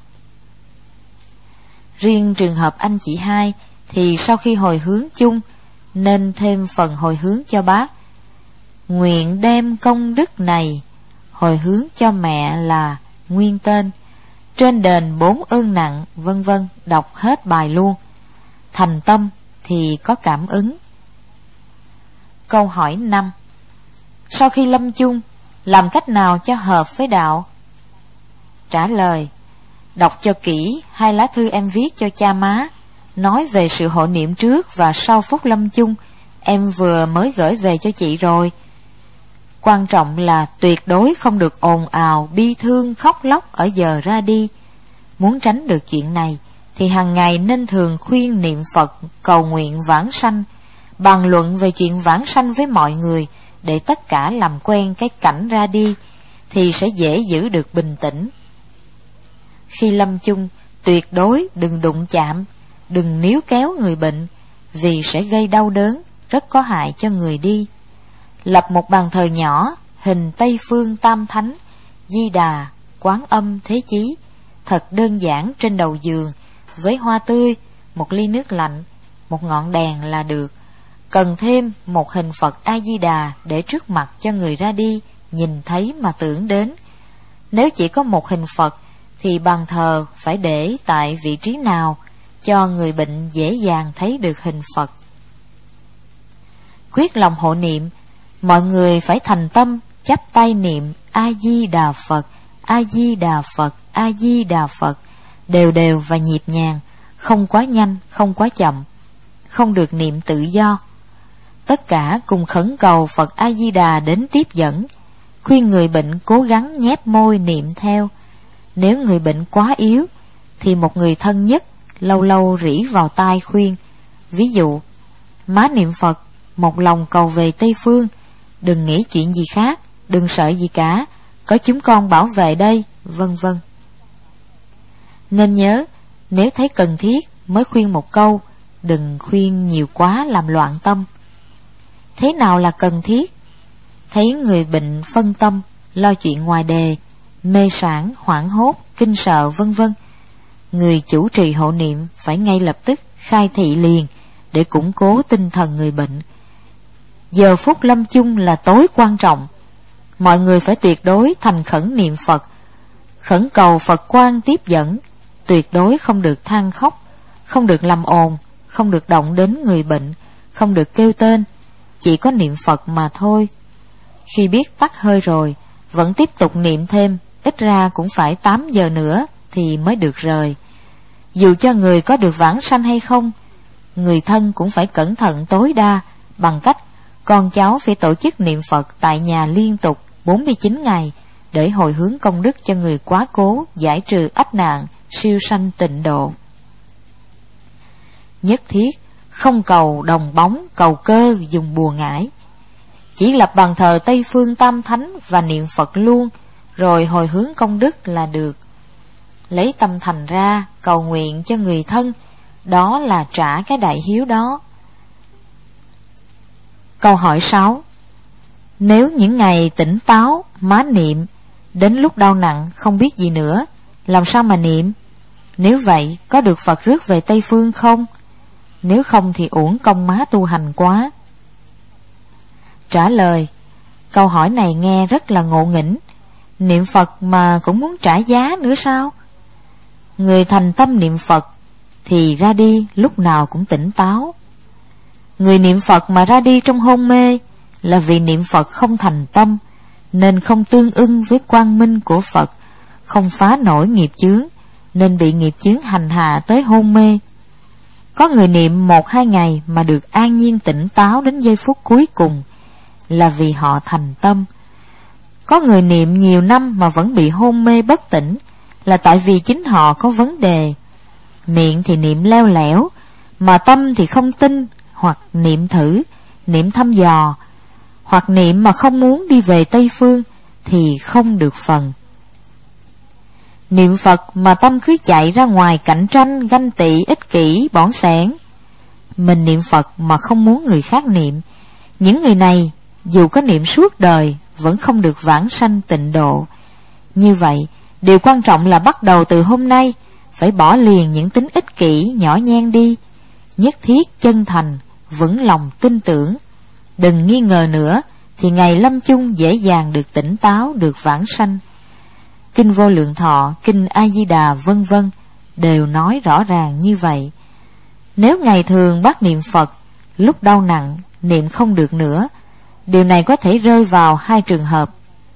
Riêng trường hợp anh chị hai thì sau khi hồi hướng chung, nên thêm phần hồi hướng cho bác: nguyện đem công đức này hồi hướng cho mẹ là nguyên tên, trên đền bốn ơn nặng, vân vân, đọc hết bài luôn. Thành tâm thì có cảm ứng. Câu hỏi năm: sau khi lâm chung, làm cách nào cho hợp với đạo? Trả lời: đọc cho kỹ hai lá thư em viết cho cha má, nói về sự hộ niệm trước và sau phút lâm chung, em vừa mới gửi về cho chị rồi. Quan trọng là tuyệt đối không được ồn ào, bi thương, khóc lóc ở giờ ra đi. Muốn tránh được chuyện này thì hàng ngày nên thường khuyên niệm Phật cầu nguyện vãng sanh, bàn luận về chuyện vãng sanh với mọi người, để tất cả làm quen cái cảnh ra đi, thì sẽ dễ giữ được bình tĩnh. Khi lâm chung, tuyệt đối đừng đụng chạm, đừng níu kéo người bệnh, vì sẽ gây đau đớn, rất có hại cho người đi. Lập một bàn thờ nhỏ, hình Tây Phương Tam Thánh, Di Đà, Quán Âm, Thế Chí, thật đơn giản trên đầu giường, với hoa tươi, một ly nước lạnh, một ngọn đèn là được. Cần thêm một hình Phật A-di-đà để trước mặt cho người ra đi nhìn thấy mà tưởng đến. Nếu chỉ có một hình Phật thì bàn thờ phải để tại vị trí nào cho người bệnh dễ dàng thấy được hình Phật. Quyết lòng hộ niệm, mọi người phải thành tâm chắp tay niệm A-di-đà Phật, A-di-đà Phật, A-di-đà Phật, đều đều và nhịp nhàng, không quá nhanh, không quá chậm, không được niệm tự do. Tất cả cùng khẩn cầu Phật A-di-đà đến tiếp dẫn, khuyên người bệnh cố gắng nhép môi niệm theo. Nếu người bệnh quá yếu thì một người thân nhất lâu lâu rỉ vào tai khuyên, ví dụ: má niệm Phật, một lòng cầu về Tây Phương, đừng nghĩ chuyện gì khác, đừng sợ gì cả, có chúng con bảo vệ đây, vân vân. Nên nhớ, nếu thấy cần thiết mới khuyên một câu, đừng khuyên nhiều quá làm loạn tâm. Thế nào là cần thiết? Thấy người bệnh phân tâm, lo chuyện ngoài đề, mê sản, hoảng hốt, kinh sợ, vân vân, người chủ trì hộ niệm phải ngay lập tức khai thị liền để củng cố tinh thần người bệnh. Giờ phút lâm chung là tối quan trọng, mọi người phải tuyệt đối thành khẩn niệm Phật, khẩn cầu Phật quan tiếp dẫn, tuyệt đối không được than khóc, không được làm ồn, không được động đến người bệnh, không được kêu tên, chỉ có niệm Phật mà thôi. Khi biết tắt hơi rồi, vẫn tiếp tục niệm thêm, ít ra cũng phải tám giờ nữa thì mới được rời. Dù cho người có được vãng sanh hay không, người thân cũng phải cẩn thận tối đa bằng cách con cháu phải tổ chức niệm Phật tại nhà liên tục bốn mươi chín ngày để hồi hướng công đức cho người quá cố, giải trừ ách nạn, siêu sanh tịnh độ. Nhất thiết không cầu đồng bóng, cầu cơ dùng bùa ngải, chỉ lập bàn thờ Tây Phương Tam Thánh và niệm Phật luôn, rồi hồi hướng công đức là được. Lấy tâm thành ra cầu nguyện cho người thân, đó là trả cái đại hiếu đó. Câu hỏi sáu. Nếu những ngày tỉnh táo, má niệm, đến lúc đau nặng không biết gì nữa, làm sao mà niệm? Nếu vậy, có được Phật rước về Tây Phương không? Nếu không thì uổng công má tu hành quá. Trả lời, câu hỏi này nghe rất là ngộ nghĩnh. Niệm Phật mà cũng muốn trả giá nữa sao? Người thành tâm niệm Phật thì ra đi lúc nào cũng tỉnh táo. Người niệm Phật mà ra đi trong hôn mê là vì niệm Phật không thành tâm, nên không tương ưng với quang minh của Phật, không phá nổi nghiệp chướng, nên bị nghiệp chướng hành hạ tới hôn mê. Có người niệm một hai ngày mà được an nhiên tỉnh táo đến giây phút cuối cùng là vì họ thành tâm. Có người niệm nhiều năm mà vẫn bị hôn mê bất tỉnh là tại vì chính họ có vấn đề. Miệng thì niệm leo lẻo, mà tâm thì không tin, hoặc niệm thử, niệm thăm dò, hoặc niệm mà không muốn đi về Tây Phương thì không được phần. Niệm Phật mà tâm cứ chạy ra ngoài cạnh tranh, ganh tị, ích kỷ, bỏng sẻn. Mình niệm Phật mà không muốn người khác niệm. Những người này dù có niệm suốt đời vẫn không được vãng sanh tịnh độ. Như vậy, điều quan trọng là bắt đầu từ hôm nay phải bỏ liền những tính ích kỷ nhỏ nhen đi, nhất thiết chân thành, vững lòng tin tưởng. Đừng nghi ngờ nữa thì ngày lâm chung dễ dàng được tỉnh táo, được vãng sanh. Kinh Vô Lượng Thọ, Kinh A Di Đà vân vân đều nói rõ ràng như vậy. Nếu ngày thường bác niệm Phật, lúc đau nặng niệm không được nữa, điều này có thể rơi vào hai trường hợp.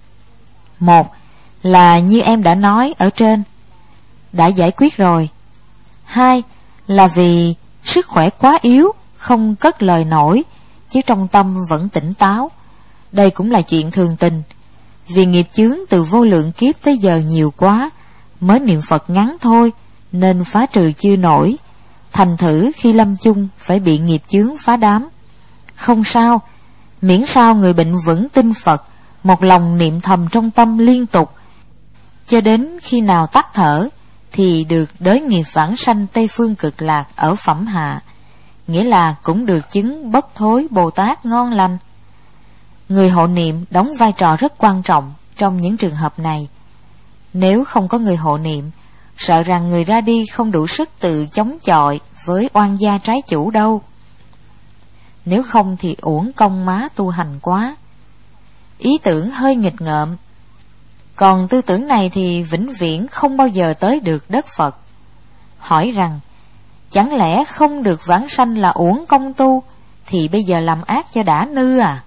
Một là như em đã nói ở trên, đã giải quyết rồi. Hai là vì sức khỏe quá yếu, không cất lời nổi, chứ trong tâm vẫn tỉnh táo. Đây cũng là chuyện thường tình. Vì nghiệp chướng từ vô lượng kiếp tới giờ nhiều quá, mới niệm Phật ngắn thôi, nên phá trừ chưa nổi. Thành thử khi lâm chung phải bị nghiệp chướng phá đám. Không sao, miễn sao người bệnh vẫn tin Phật, một lòng niệm thầm trong tâm liên tục, cho đến khi nào tắt thở thì được đới nghiệp vãng sanh Tây Phương Cực Lạc ở phẩm hạ, nghĩa là cũng được chứng bất thối Bồ Tát ngon lành. Người hộ niệm đóng vai trò rất quan trọng trong những trường hợp này. Nếu không có người hộ niệm, sợ rằng người ra đi không đủ sức tự chống chọi với oan gia trái chủ đâu. Nếu không thì uổng công má tu hành quá. Ý tưởng hơi nghịch ngợm, còn tư tưởng này thì vĩnh viễn không bao giờ tới được đất Phật. Hỏi rằng, chẳng lẽ không được vãng sanh là uổng công tu, thì bây giờ làm ác cho đã nư à?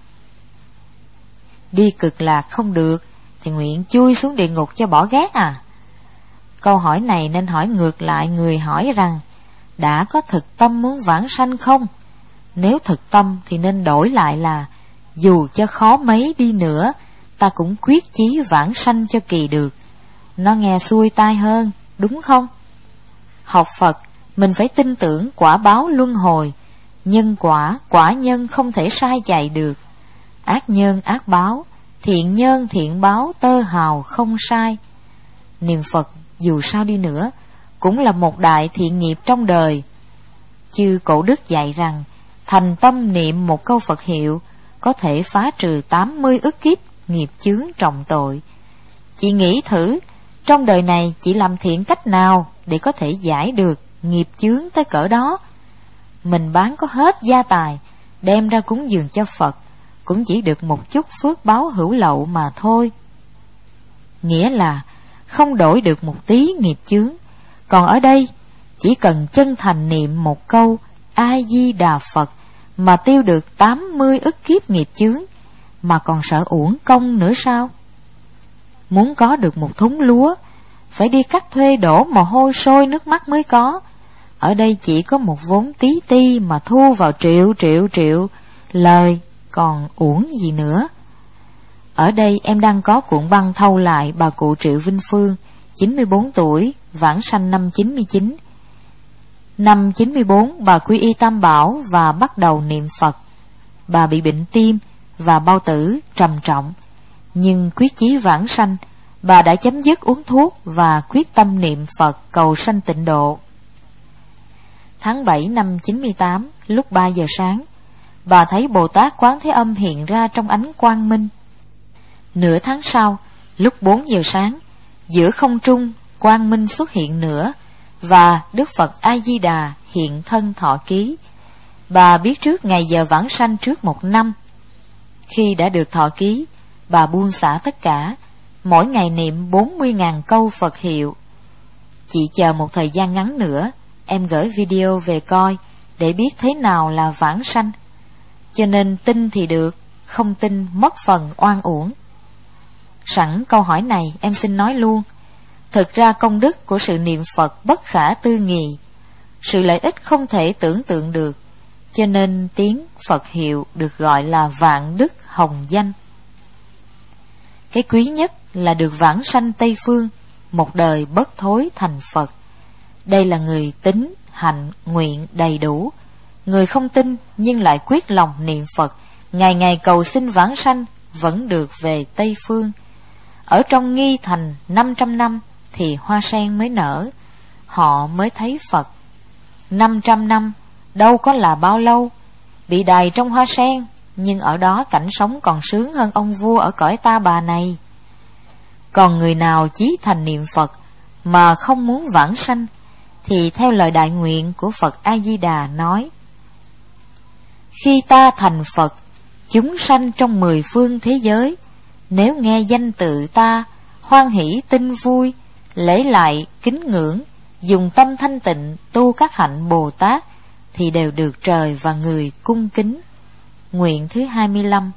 Đi Cực Lạc không được thì nguyện chui xuống địa ngục cho bỏ ghét à? Câu hỏi này nên hỏi ngược lại người hỏi rằng, đã có thực tâm muốn vãng sanh không? Nếu thực tâm thì nên đổi lại là, dù cho khó mấy đi nữa, ta cũng quyết chí vãng sanh cho kỳ được. Nó nghe xuôi tai hơn, đúng không? Học Phật, mình phải tin tưởng quả báo luân hồi. Nhân quả, quả nhân không thể sai chạy được. Ác nhân ác báo, thiện nhân thiện báo, tơ hào không sai. Niệm Phật dù sao đi nữa cũng là một đại thiện nghiệp trong đời. Chư Cổ Đức dạy rằng, thành tâm niệm một câu Phật hiệu có thể phá trừ tám mươi ức kiếp nghiệp chướng trọng tội. Chị nghĩ thử, trong đời này chị làm thiện cách nào để có thể giải được nghiệp chướng tới cỡ đó? Mình bán có hết gia tài, đem ra cúng dường cho Phật, cũng chỉ được một chút phước báo hữu lậu mà thôi. Nghĩa là không đổi được một tí nghiệp chướng. Còn ở đây, chỉ cần chân thành niệm một câu A Di Đà Phật mà tiêu được tám mươi ức kiếp nghiệp chướng, mà còn sợ uổng công nữa sao? Muốn có được một thúng lúa, phải đi cắt thuê đổ mồ hôi sôi nước mắt mới có. Ở đây chỉ có một vốn tí ti mà thu vào triệu triệu triệu, lời còn uổng gì nữa. Ở đây em đang có cuộn băng thâu lại bà cụ Triệu Vinh Phương, chín mươi bốn tuổi, vãng sanh năm chín mươi chín. Năm chín mươi bốn, bà quy y Tam Bảo và bắt đầu niệm Phật. Bà bị bệnh tim và bao tử trầm trọng, nhưng quyết chí vãng sanh, bà đã chấm dứt uống thuốc và quyết tâm niệm Phật cầu sanh tịnh độ. Tháng bảy năm chín mươi tám, lúc ba giờ sáng, bà thấy Bồ Tát Quán Thế Âm hiện ra trong ánh quang minh. Nửa tháng sau, lúc bốn giờ sáng, giữa không trung quang minh xuất hiện nữa, và Đức Phật A Di Đà hiện thân thọ ký. Bà biết trước ngày giờ vãng sanh trước một năm. Khi đã được thọ ký, bà buông xả tất cả, mỗi ngày niệm bốn mươi nghìn câu Phật hiệu. Chị chờ một thời gian ngắn nữa, em gửi video về coi để biết thế nào là vãng sanh. Cho nên tin thì được, không tin mất phần oan uổng. Sẵn câu hỏi này em xin nói luôn. Thực ra công đức của sự niệm Phật bất khả tư nghị, sự lợi ích không thể tưởng tượng được, cho nên tiếng Phật hiệu được gọi là vạn đức hồng danh. Cái quý nhất là được vãng sanh Tây Phương, một đời bất thối thành Phật. Đây là người tín, hạnh, nguyện đầy đủ. Người không tin nhưng lại quyết lòng niệm Phật, ngày ngày cầu xin vãng sanh, vẫn được về Tây Phương. Ở trong nghi thành năm trăm năm thì hoa sen mới nở, họ mới thấy Phật. Năm trăm năm đâu có là bao lâu, bị đày trong hoa sen, nhưng ở đó cảnh sống còn sướng hơn ông vua ở cõi ta bà này. Còn người nào chí thành niệm Phật mà không muốn vãng sanh, thì theo lời đại nguyện của Phật A Di Đà nói: khi ta thành Phật, chúng sanh trong mười phương thế giới, nếu nghe danh tự ta, hoan hỷ tin vui, lễ lại kính ngưỡng, dùng tâm thanh tịnh tu các hạnh Bồ Tát, thì đều được trời và người cung kính. Nguyện thứ hai mươi lăm.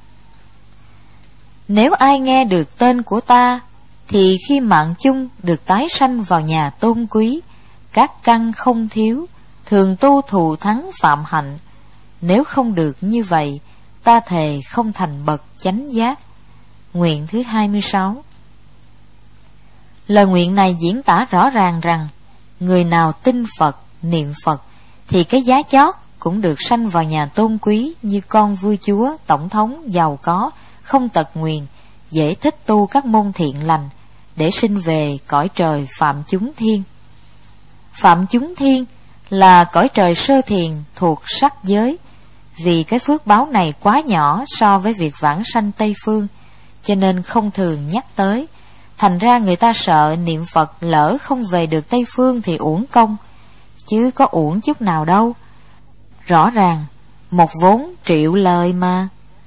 Nếu ai nghe được tên của ta, thì khi mạng chung được tái sanh vào nhà tôn quý, các căn không thiếu, thường tu thù thắng phạm hạnh. Nếu không được như vậy, ta thề không thành bậc chánh giác. Nguyện thứ hai mươi sáu. Lời nguyện này diễn tả rõ ràng rằng, người nào tin Phật, niệm Phật, thì cái giá chót cũng được sanh vào nhà tôn quý như con vua chúa, tổng thống, giàu có, không tật nguyền, dễ thích tu các môn thiện lành, để sinh về cõi trời Phạm Chúng Thiên. Phạm Chúng Thiên là cõi trời sơ thiền thuộc sắc giới. Vì cái phước báo này quá nhỏ so với việc vãng sanh Tây Phương, cho nên không thường nhắc tới. Thành ra người ta sợ niệm Phật lỡ không về được Tây Phương thì uổng công, chứ có uổng chút nào đâu. Rõ ràng một vốn triệu lời mà.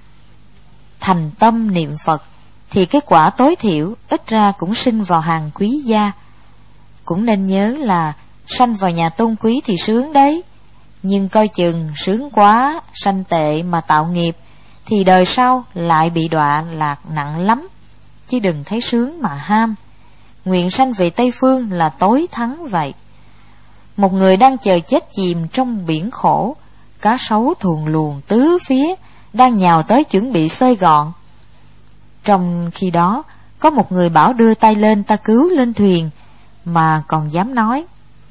Thành tâm niệm Phật thì cái quả tối thiểu ít ra cũng sinh vào hàng quý gia. Cũng nên nhớ là sanh vào nhà tôn quý thì sướng đấy, nhưng coi chừng sướng quá, sanh tệ mà tạo nghiệp, thì đời sau lại bị đọa lạc nặng lắm, chứ đừng thấy sướng mà ham. Nguyện sanh về Tây Phương là tối thắng vậy. Một người đang chờ chết chìm trong biển khổ, cá sấu thuồn luồn tứ phía, đang nhào tới chuẩn bị xơi gọn. Trong khi đó, có một người bảo đưa tay lên ta cứu lên thuyền, mà còn dám nói: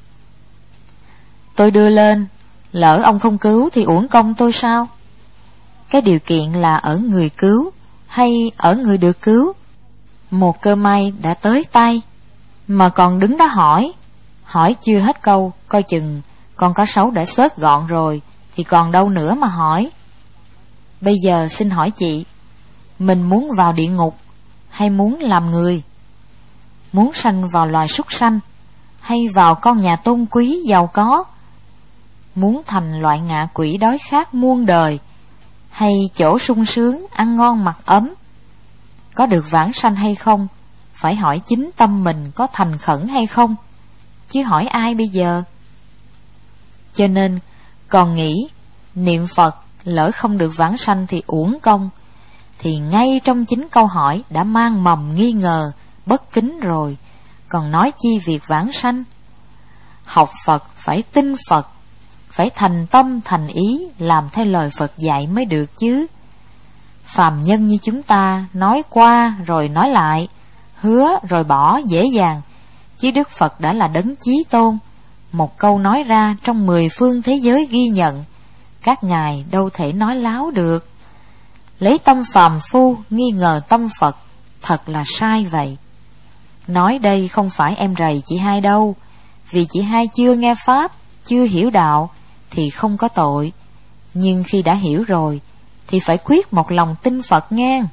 tôi đưa lên, lỡ ông không cứu thì uổng công tôi sao? Cái điều kiện là ở người cứu hay ở người được cứu. Một cơ may đã tới tay, mà còn đứng đó hỏi. Hỏi chưa hết câu, coi chừng con cá sấu đã xớt gọn rồi, thì còn đâu nữa mà hỏi. Bây giờ xin hỏi chị, mình muốn vào địa ngục hay muốn làm người? Muốn sanh vào loài súc sanh hay vào con nhà tôn quý giàu có? Muốn thành loại ngạ quỷ đói khát muôn đời, hay chỗ sung sướng ăn ngon mặc ấm? Có được vãng sanh hay không, phải hỏi chính tâm mình có thành khẩn hay không, chứ hỏi ai bây giờ? Cho nên còn nghĩ niệm Phật lỡ không được vãng sanh thì uổng công, thì ngay trong chính câu hỏi đã mang mầm nghi ngờ, bất kính rồi, còn nói chi việc vãng sanh. Học Phật phải tin Phật, phải thành tâm thành ý làm theo lời Phật dạy mới được chứ. Phàm nhân như chúng ta nói qua rồi nói lại, hứa rồi bỏ dễ dàng, chứ Đức Phật đã là đấng chí tôn, một câu nói ra trong mười phương thế giới ghi nhận, các ngài đâu thể nói láo được. Lấy tâm phàm phu nghi ngờ tâm Phật, thật là sai vậy. Nói đây không phải em rầy chị hai đâu, vì chị hai chưa nghe Pháp, chưa hiểu đạo thì không có tội, nhưng khi đã hiểu rồi thì phải quyết một lòng tin Phật nghe.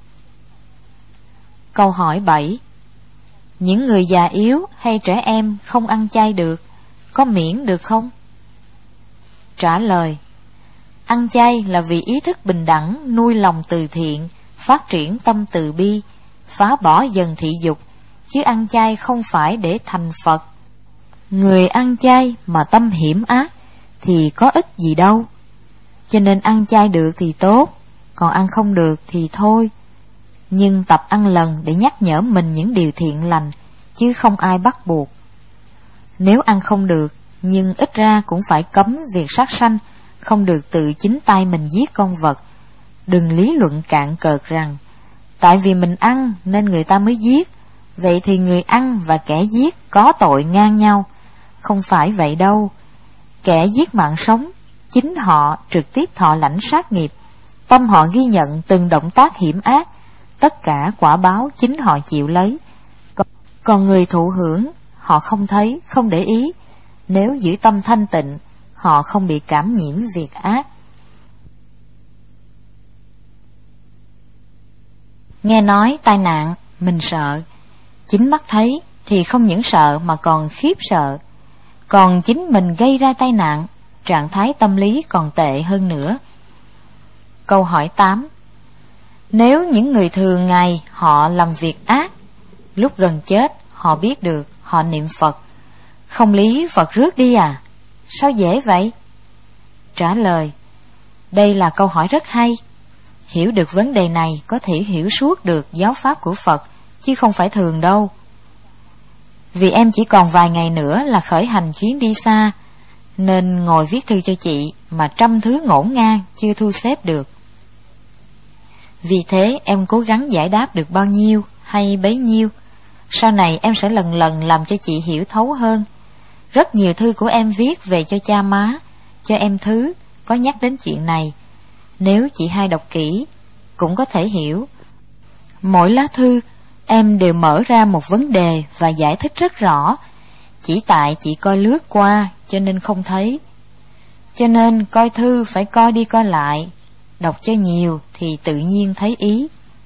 Câu hỏi bảy. Những người già yếu hay trẻ em không ăn chay được, có miễn được không? Trả lời: ăn chay là vì ý thức bình đẳng, nuôi lòng từ thiện, phát triển tâm từ bi, phá bỏ dần thị dục, chứ ăn chay không phải để thành Phật. Người ăn chay mà tâm hiểm ác thì có ích gì đâu. Cho nên ăn chay được thì tốt, còn ăn không được thì thôi. Nhưng tập ăn lần để nhắc nhở mình những điều thiện lành, chứ không ai bắt buộc. Nếu ăn không được, nhưng ít ra cũng phải cấm việc sát sanh, không được tự chính tay mình giết con vật. Đừng lý luận cạn cợt rằng tại vì mình ăn nên người ta mới giết, vậy thì người ăn và kẻ giết có tội ngang nhau. Không phải vậy đâu. Kẻ giết mạng sống, chính họ trực tiếp thọ lãnh sát nghiệp, tâm họ ghi nhận từng động tác hiểm ác, tất cả quả báo chính họ chịu lấy. Còn người thụ hưởng, họ không thấy, không để ý. Nếu giữ tâm thanh tịnh, họ không bị cảm nhiễm việc ác. Nghe nói tai nạn, mình sợ. Chính mắt thấy thì không những sợ mà còn khiếp sợ. Còn chính mình gây ra tai nạn, trạng thái tâm lý còn tệ hơn nữa. Câu hỏi tám. Nếu những người thường ngày họ làm việc ác, lúc gần chết họ biết được, họ niệm Phật, không lý Phật rước đi à? Sao dễ vậy? Trả lời: đây là câu hỏi rất hay. Hiểu được vấn đề này có thể hiểu suốt được giáo pháp của Phật, chứ không phải thường đâu. Vì em chỉ còn vài ngày nữa là khởi hành chuyến đi xa, nên ngồi viết thư cho chị mà trăm thứ ngổn ngang chưa thu xếp được. Vì thế em cố gắng giải đáp được bao nhiêu hay bấy nhiêu. Sau này em sẽ lần lần làm cho chị hiểu thấu hơn. Rất nhiều thư của em viết về cho cha má, cho em Thứ có nhắc đến chuyện này. Nếu chị hai đọc kỹ cũng có thể hiểu. Mỗi lá thư em đều mở ra một vấn đề và giải thích rất rõ. Chỉ tại chị coi lướt qua cho nên không thấy. Cho nên coi thư phải coi đi coi lại, đọc cho nhiều thì tự nhiên thấy ý.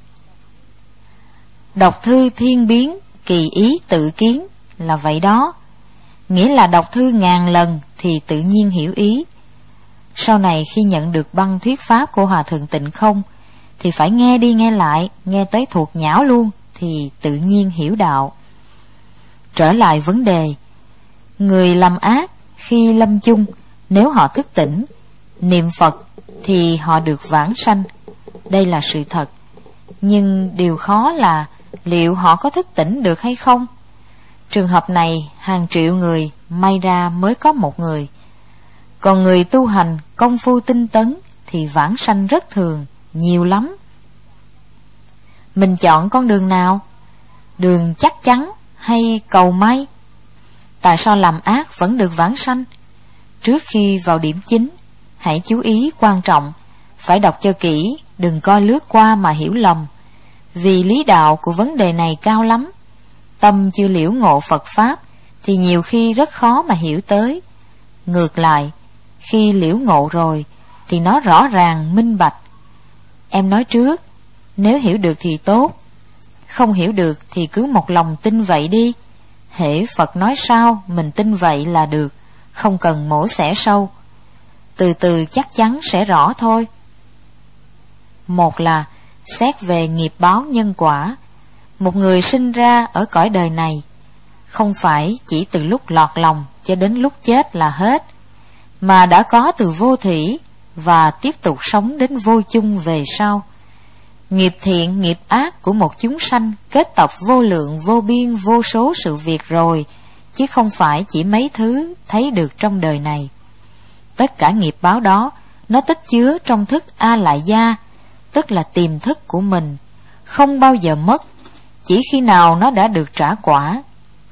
Đọc thư thiên biến, kỳ ý tự kiến là vậy đó. Nghĩa là đọc thư ngàn lần thì tự nhiên hiểu ý. Sau này khi nhận được băng thuyết pháp của Hòa Thượng Tịnh Không thì phải nghe đi nghe lại, nghe tới thuộc nhão luôn thì tự nhiên hiểu đạo. Trở lại vấn đề, người làm ác khi lâm chung, nếu họ thức tỉnh, niệm Phật thì họ được vãng sanh. Đây là sự thật. Nhưng điều khó là liệu họ có thức tỉnh được hay không? Trường hợp này hàng triệu người, may ra mới có một người. Còn người tu hành công phu tinh tấn thì vãng sanh rất thường, nhiều lắm. Mình chọn con đường nào? Đường chắc chắn hay cầu may? Tại sao làm ác vẫn được vãng sanh? Trước khi vào điểm chính, hãy chú ý quan trọng, phải đọc cho kỹ, đừng coi lướt qua mà hiểu lầm. Vì lý đạo của vấn đề này cao lắm. Tâm chưa liễu ngộ Phật Pháp thì nhiều khi rất khó mà hiểu tới. Ngược lại, khi liễu ngộ rồi thì nó rõ ràng minh bạch. Em nói trước, nếu hiểu được thì tốt, không hiểu được thì cứ một lòng tin vậy đi. Hễ Phật nói sao mình tin vậy là được, không cần mổ xẻ sâu. Từ từ chắc chắn sẽ rõ thôi. Một là xét về nghiệp báo nhân quả. Một người sinh ra ở cõi đời này không phải chỉ từ lúc lọt lòng cho đến lúc chết là hết, mà đã có từ vô thủy và tiếp tục sống đến vô chung về sau. Nghiệp thiện, nghiệp ác của một chúng sanh kết tập vô lượng vô biên vô số sự việc rồi, chứ không phải chỉ mấy thứ thấy được trong đời này. Tất cả nghiệp báo đó nó tích chứa trong thức A Lại Gia, tức là tiềm thức của mình, không bao giờ mất, chỉ khi nào nó đã được trả quả.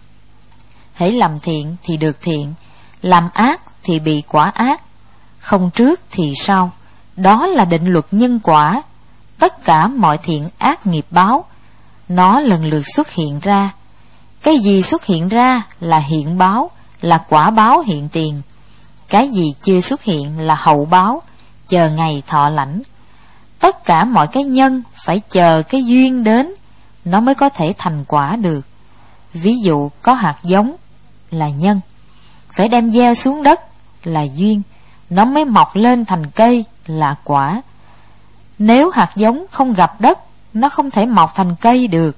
Hễ làm thiện thì được thiện, làm ác thì bị quả ác, không trước thì sau. Đó là định luật nhân quả. Tất cả mọi thiện ác nghiệp báo, nó lần lượt xuất hiện ra. Cái gì xuất hiện ra là hiện báo, là quả báo hiện tiền. Cái gì chưa xuất hiện là hậu báo, chờ ngày thọ lãnh. Tất cả mọi cái nhân phải chờ cái duyên đến, nó mới có thể thành quả được. Ví dụ có hạt giống là nhân, phải đem gieo xuống đất là duyên, nó mới mọc lên thành cây là quả. Nếu hạt giống không gặp đất, nó không thể mọc thành cây được.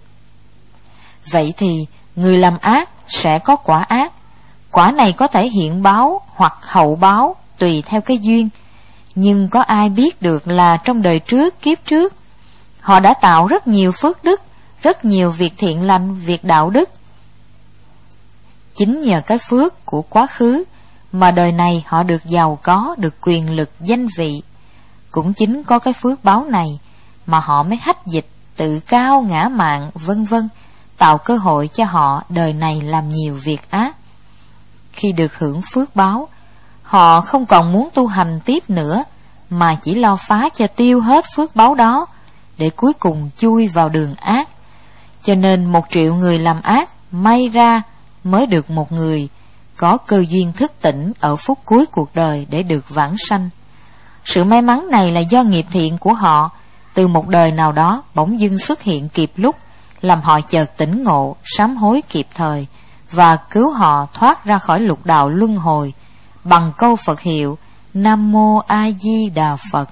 Vậy thì người làm ác sẽ có quả ác. Quả này có thể hiện báo hoặc hậu báo tùy theo cái duyên. Nhưng có ai biết được là trong đời trước, kiếp trước, họ đã tạo rất nhiều phước đức, rất nhiều việc thiện lành, việc đạo đức. Chính nhờ cái phước của quá khứ mà đời này họ được giàu có, được quyền lực, danh vị. Cũng chính có cái phước báo này mà họ mới hách dịch, tự cao, ngã mạn, vân vân, tạo cơ hội cho họ đời này làm nhiều việc ác. Khi được hưởng phước báo, họ không còn muốn tu hành tiếp nữa, mà chỉ lo phá cho tiêu hết phước báo đó, để cuối cùng chui vào đường ác. Cho nên một triệu người làm ác, may ra mới được một người có cơ duyên thức tỉnh ở phút cuối cuộc đời để được vãng sanh. Sự may mắn này là do nghiệp thiện của họ từ một đời nào đó bỗng dưng xuất hiện kịp lúc, làm họ chợt tỉnh ngộ, sám hối kịp thời và cứu họ thoát ra khỏi lục đạo luân hồi bằng câu Phật hiệu Nam Mô A Di Đà Phật.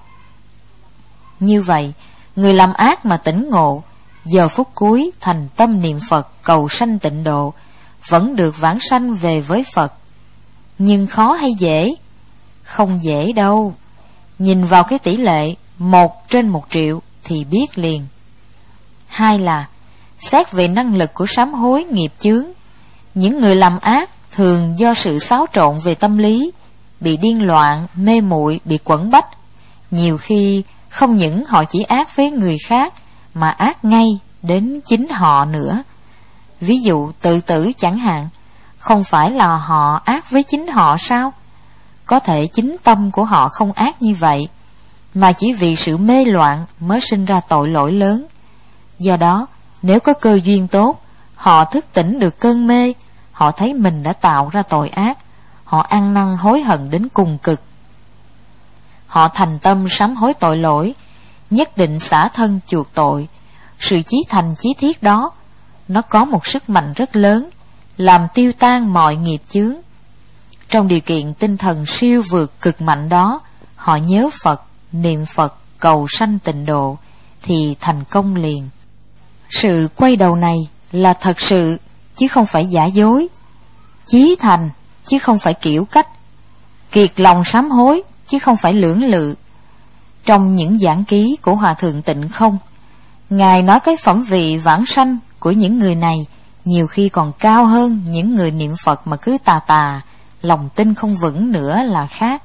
Như vậy, người làm ác mà tỉnh ngộ, giờ phút cuối thành tâm niệm Phật cầu sanh tịnh độ, vẫn được vãng sanh về với Phật. Nhưng khó hay dễ? Không dễ đâu. Nhìn vào cái tỷ lệ một trên một triệu thì biết liền. Hai là xét về năng lực của sám hối nghiệp chướng. Những người làm ác thường do sự xáo trộn về tâm lý, bị điên loạn, mê muội, bị quẩn bách. Nhiều khi không những họ chỉ ác với người khác, mà ác ngay đến chính họ nữa. Ví dụ tự tử chẳng hạn, không phải là họ ác với chính họ sao? Có thể chính tâm của họ không ác như vậy, mà chỉ vì sự mê loạn mới sinh ra tội lỗi lớn. Do đó, nếu có cơ duyên tốt, họ thức tỉnh được cơn mê, họ thấy mình đã tạo ra tội ác, họ ăn năn hối hận đến cùng cực. Họ thành tâm sám hối tội lỗi, nhất định xả thân chuộc tội. Sự chí thành chí thiết đó, nó có một sức mạnh rất lớn, làm tiêu tan mọi nghiệp chướng. Trong điều kiện tinh thần siêu vượt cực mạnh đó, họ nhớ Phật, niệm Phật, cầu sanh tịnh độ, thì thành công liền. Sự quay đầu này là thật sự, chứ không phải giả dối. Chí thành, chứ không phải kiểu cách. Kiệt lòng sám hối, chứ không phải lưỡng lự. Trong những giảng ký của Hòa Thượng Tịnh Không, Ngài nói cái phẩm vị vãng sanh của những người này nhiều khi còn cao hơn những người niệm Phật mà cứ tà tà, lòng tin không vững nữa là khác.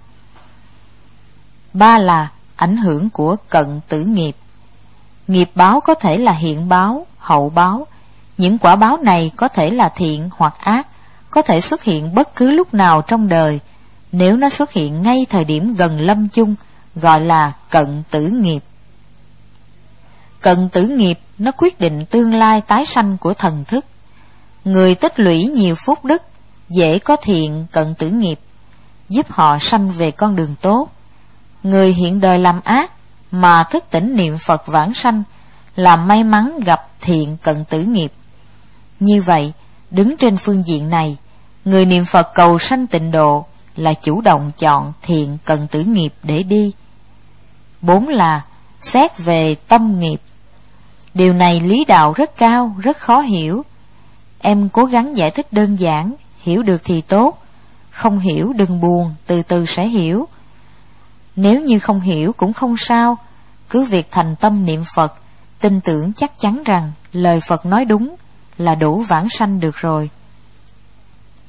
Ba là ảnh hưởng của cận tử nghiệp. Nghiệp báo có thể là hiện báo, hậu báo. Những quả báo này có thể là thiện hoặc ác, có thể xuất hiện bất cứ lúc nào trong đời. Nếu nó xuất hiện ngay thời điểm gần lâm chung, gọi là cận tử nghiệp. Cận tử nghiệp nó quyết định tương lai tái sanh của thần thức. Người tích lũy nhiều phúc đức, dễ có thiện cận tử nghiệp, giúp họ sanh về con đường tốt. Người hiện đời làm ác mà thức tỉnh niệm Phật vãng sanh, làm may mắn gặp thiện cận tử nghiệp. Như vậy, đứng trên phương diện này, người niệm Phật cầu sanh tịnh độ là chủ động chọn thiện cận tử nghiệp để đi. Bốn là xét về tâm nghiệp. Điều này lý đạo rất cao, rất khó hiểu. Em cố gắng giải thích đơn giản, hiểu được thì tốt. Không hiểu đừng buồn, từ từ sẽ hiểu. Nếu như không hiểu cũng không sao, cứ việc thành tâm niệm Phật, tin tưởng chắc chắn rằng lời Phật nói đúng là đủ vãng sanh được rồi.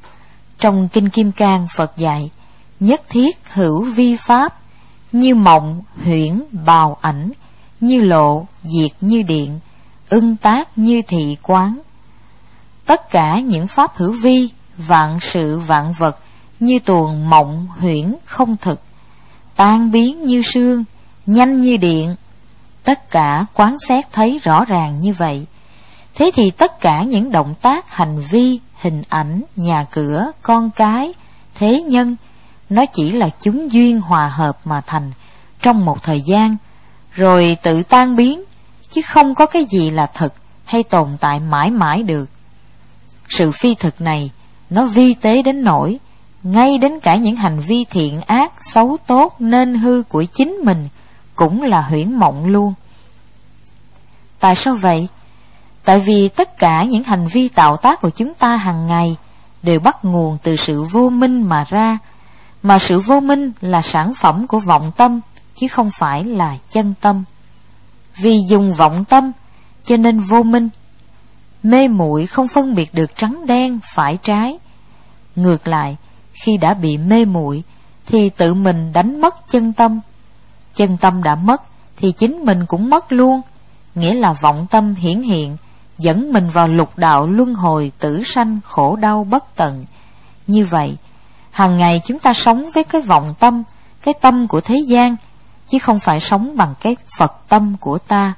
Trong Kinh Kim Cang, Phật dạy nhất thiết hữu vi pháp, như mộng huyễn bào ảnh, như lộ diệt như điện, ưng tác như thị quán. Tất cả những pháp hữu vi, vạn sự vạn vật như tuồng mộng huyễn không thực, tan biến như sương, nhanh như điện. Tất cả quán xét thấy rõ ràng như vậy. Thế thì tất cả những động tác, hành vi, hình ảnh, nhà cửa, con cái, thế nhân, nó chỉ là chúng duyên hòa hợp mà thành trong một thời gian, rồi tự tan biến, chứ không có cái gì là thực hay tồn tại mãi mãi được. Sự phi thực này, nó vi tế đến nỗi, ngay đến cả những hành vi thiện ác, xấu tốt, nên hư của chính mình cũng là huyễn mộng luôn. Tại sao vậy? Tại vì tất cả những hành vi tạo tác của chúng ta hàng ngày đều bắt nguồn từ sự vô minh mà ra, mà sự vô minh là sản phẩm của vọng tâm, chứ không phải là chân tâm. Vì dùng vọng tâm, cho nên vô minh, mê muội không phân biệt được trắng đen, phải trái. Ngược lại, khi đã bị mê muội thì tự mình đánh mất chân tâm. Chân tâm đã mất thì chính mình cũng mất luôn, nghĩa là vọng tâm hiển hiện, dẫn mình vào lục đạo luân hồi tử sanh khổ đau bất tận. Như vậy, hàng ngày chúng ta sống với cái vọng tâm, cái tâm của thế gian, chứ không phải sống bằng cái Phật tâm của ta.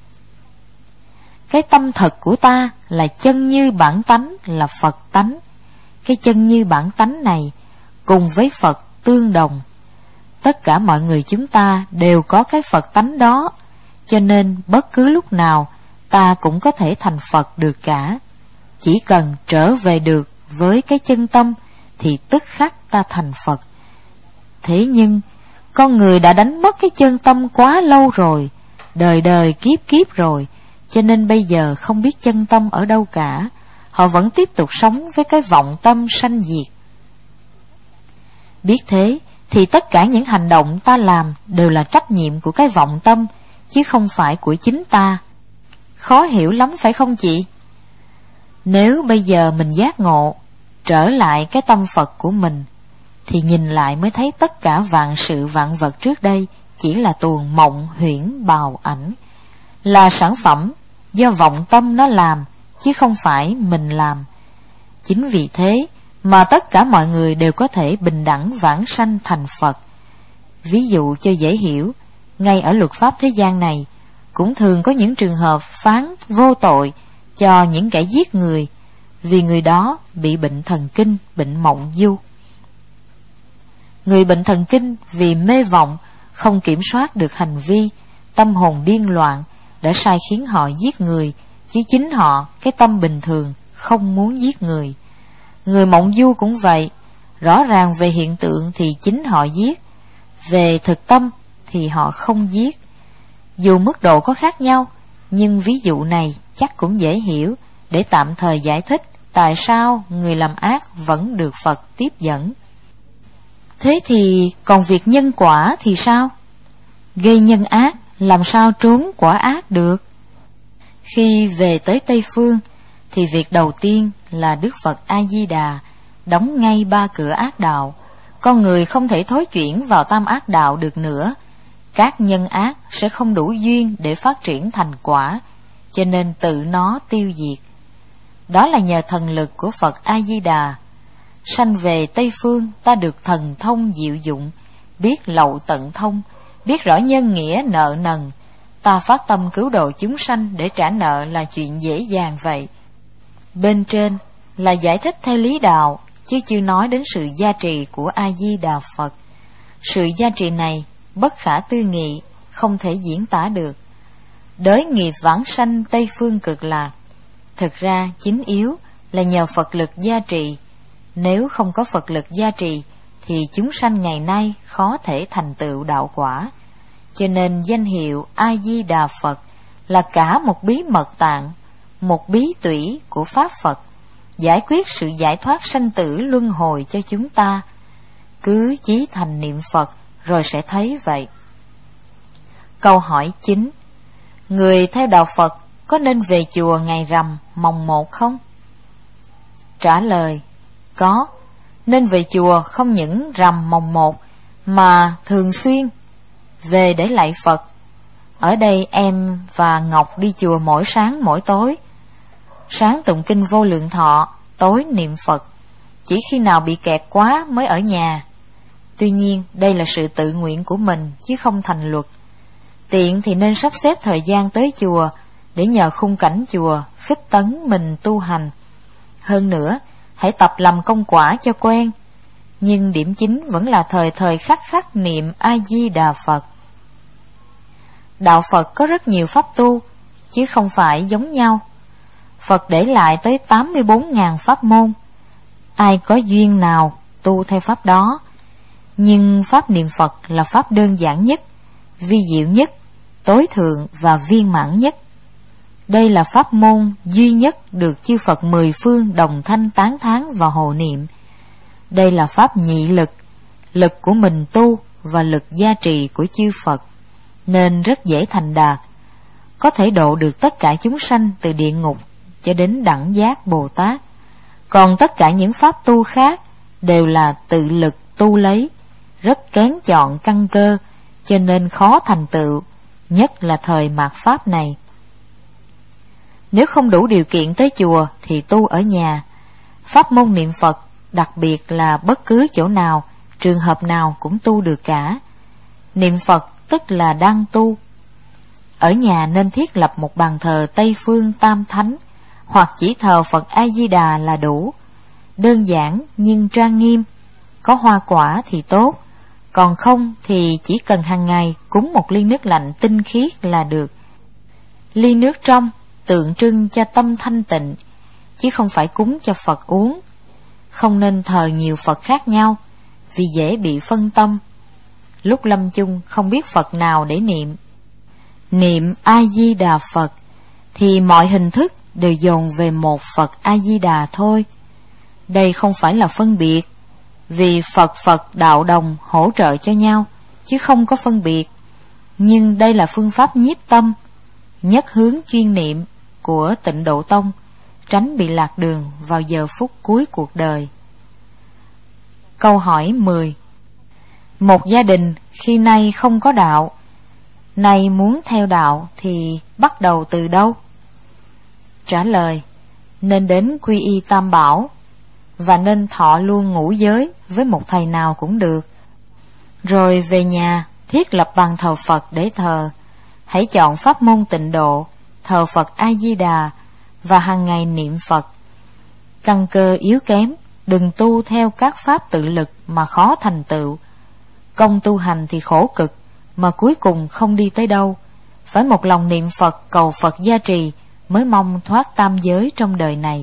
Cái tâm thật của ta là chân như bản tánh, là Phật tánh. Cái chân như bản tánh này cùng với Phật tương đồng. Tất cả mọi người chúng ta đều có cái Phật tánh đó, cho nên bất cứ lúc nào ta cũng có thể thành Phật được cả. Chỉ cần trở về được với cái chân tâm thì tức khắc ta thành Phật. Thế nhưng con người đã đánh mất cái chân tâm quá lâu rồi, đời đời kiếp kiếp rồi, cho nên bây giờ không biết chân tâm ở đâu cả. Họ vẫn tiếp tục sống với cái vọng tâm sanh diệt. Biết thế thì tất cả những hành động ta làm đều là trách nhiệm của cái vọng tâm, chứ không phải của chính ta. Khó hiểu lắm phải không chị? Nếu bây giờ mình giác ngộ, trở lại cái tâm Phật của mình, thì nhìn lại mới thấy tất cả vạn sự vạn vật trước đây chỉ là tuồng mộng huyễn bào ảnh, là sản phẩm do vọng tâm nó làm, chứ không phải mình làm. Chính vì thế mà tất cả mọi người đều có thể bình đẳng vãng sanh thành Phật. Ví dụ cho dễ hiểu, ngay ở luật pháp thế gian này cũng thường có những trường hợp phán vô tội cho những kẻ giết người, vì người đó bị bệnh thần kinh, bệnh mộng du. Người bệnh thần kinh vì mê vọng, không kiểm soát được hành vi, tâm hồn điên loạn, đã sai khiến họ giết người, chứ chính họ, cái tâm bình thường, không muốn giết người. Người mộng du cũng vậy, rõ ràng về hiện tượng thì chính họ giết, về thực tâm thì họ không giết. Dù mức độ có khác nhau, nhưng ví dụ này chắc cũng dễ hiểu, để tạm thời giải thích tại sao người làm ác vẫn được Phật tiếp dẫn. Thế thì còn việc nhân quả thì sao? Gây nhân ác làm sao trốn quả ác được? Khi về tới Tây Phương thì việc đầu tiên là Đức Phật A-di-đà đóng ngay ba cửa ác đạo. Con người không thể thối chuyển vào tam ác đạo được nữa. Các nhân ác sẽ không đủ duyên để phát triển thành quả, cho nên tự nó tiêu diệt. Đó là nhờ thần lực của Phật A-di-đà. Sanh về Tây Phương, ta được thần thông diệu dụng, biết lậu tận thông, biết rõ nhân nghĩa nợ nần. Ta phát tâm cứu độ chúng sanh để trả nợ là chuyện dễ dàng vậy. Bên trên là giải thích theo lý đạo, chứ chưa nói đến sự gia trì của A-di-đà Phật. Sự gia trì này bất khả tư nghị, không thể diễn tả được. Đới nghiệp vãng sanh Tây Phương Cực Lạc, thực ra chính yếu là nhờ Phật lực gia trì. Nếu không có Phật lực gia trì thì chúng sanh ngày nay khó thể thành tựu đạo quả. Cho nên danh hiệu A-di-đà Phật là cả một bí mật tạng, một bí tủy của Pháp Phật, giải quyết sự giải thoát sanh tử luân hồi cho chúng ta. Cứ chí thành niệm Phật rồi sẽ thấy vậy. Câu hỏi chính: người theo đạo Phật có nên về chùa ngày rằm mồng một không? Trả lời: có. nên về chùa không những rằm mồng một mà thường xuyên về để lạy Phật. Ở đây em và Ngọc đi chùa mỗi sáng mỗi tối. Sáng tụng kinh Vô Lượng Thọ, tối niệm Phật. Chỉ khi nào bị kẹt quá mới ở nhà. Tuy nhiên đây là sự tự nguyện của mình chứ không thành luật. Tiện thì nên sắp xếp thời gian tới chùa để nhờ khung cảnh chùa khích tấn mình tu hành. Hơn nữa, hãy tập làm công quả cho quen. Nhưng điểm chính vẫn là thời thời khắc khắc niệm A-di-đà Phật. Đạo Phật có rất nhiều pháp tu, chứ không phải giống nhau. Phật để lại tới tám mươi bốn nghìn pháp môn. Ai có duyên nào tu theo pháp đó. Nhưng pháp niệm Phật là pháp đơn giản nhất, vi diệu nhất, tối thượng và viên mãn nhất. Đây là pháp môn duy nhất được chư Phật mười phương đồng thanh tán thán và hộ niệm. Đây là pháp nhị lực, lực của mình tu và lực gia trì của chư Phật, nên rất dễ thành đạt, có thể độ được tất cả chúng sanh từ địa ngục cho đến đẳng giác Bồ Tát. Còn tất cả những pháp tu khác đều là tự lực tu lấy, rất kén chọn căn cơ, cho nên khó thành tựu, nhất là thời mạt pháp này. Nếu không đủ điều kiện tới chùa thì tu ở nhà. Pháp môn niệm Phật, đặc biệt là bất cứ chỗ nào, trường hợp nào cũng tu được cả. Niệm Phật tức là đang tu. Ở nhà nên thiết lập một bàn thờ Tây Phương Tam Thánh, hoặc chỉ thờ Phật A-di-đà là đủ. Đơn giản nhưng trang nghiêm, có hoa quả thì tốt, còn không thì chỉ cần hàng ngày cúng một ly nước lạnh tinh khiết là được. Ly nước trong tượng trưng cho tâm thanh tịnh, chứ không phải cúng cho Phật uống. Không nên thờ nhiều Phật khác nhau, vì dễ bị phân tâm. Lúc lâm chung không biết Phật nào để niệm. Niệm A-di-đà Phật thì mọi hình thức đều dồn về một Phật A-di-đà thôi. Đây không phải là phân biệt, vì Phật Phật đạo đồng hỗ trợ cho nhau, chứ không có phân biệt. Nhưng đây là phương pháp nhiếp tâm, nhất hướng chuyên niệm của Tịnh Độ Tông, tránh bị lạc đường vào giờ phút cuối cuộc đời. Câu hỏi mười. Một gia đình khi nay không có đạo, nay muốn theo đạo thì bắt đầu từ đâu? Trả lời, nên đến quy y Tam Bảo, và nên thọ luôn ngũ giới với một thầy nào cũng được. Rồi về nhà thiết lập bàn thờ Phật để thờ. Hãy chọn pháp môn tịnh độ, thờ Phật A-di-đà và hàng ngày niệm Phật. Căn cơ yếu kém, đừng tu theo các pháp tự lực mà khó thành tựu. Công tu hành thì khổ cực, mà cuối cùng không đi tới đâu. Phải một lòng niệm Phật cầu Phật gia trì mới mong thoát tam giới trong đời này.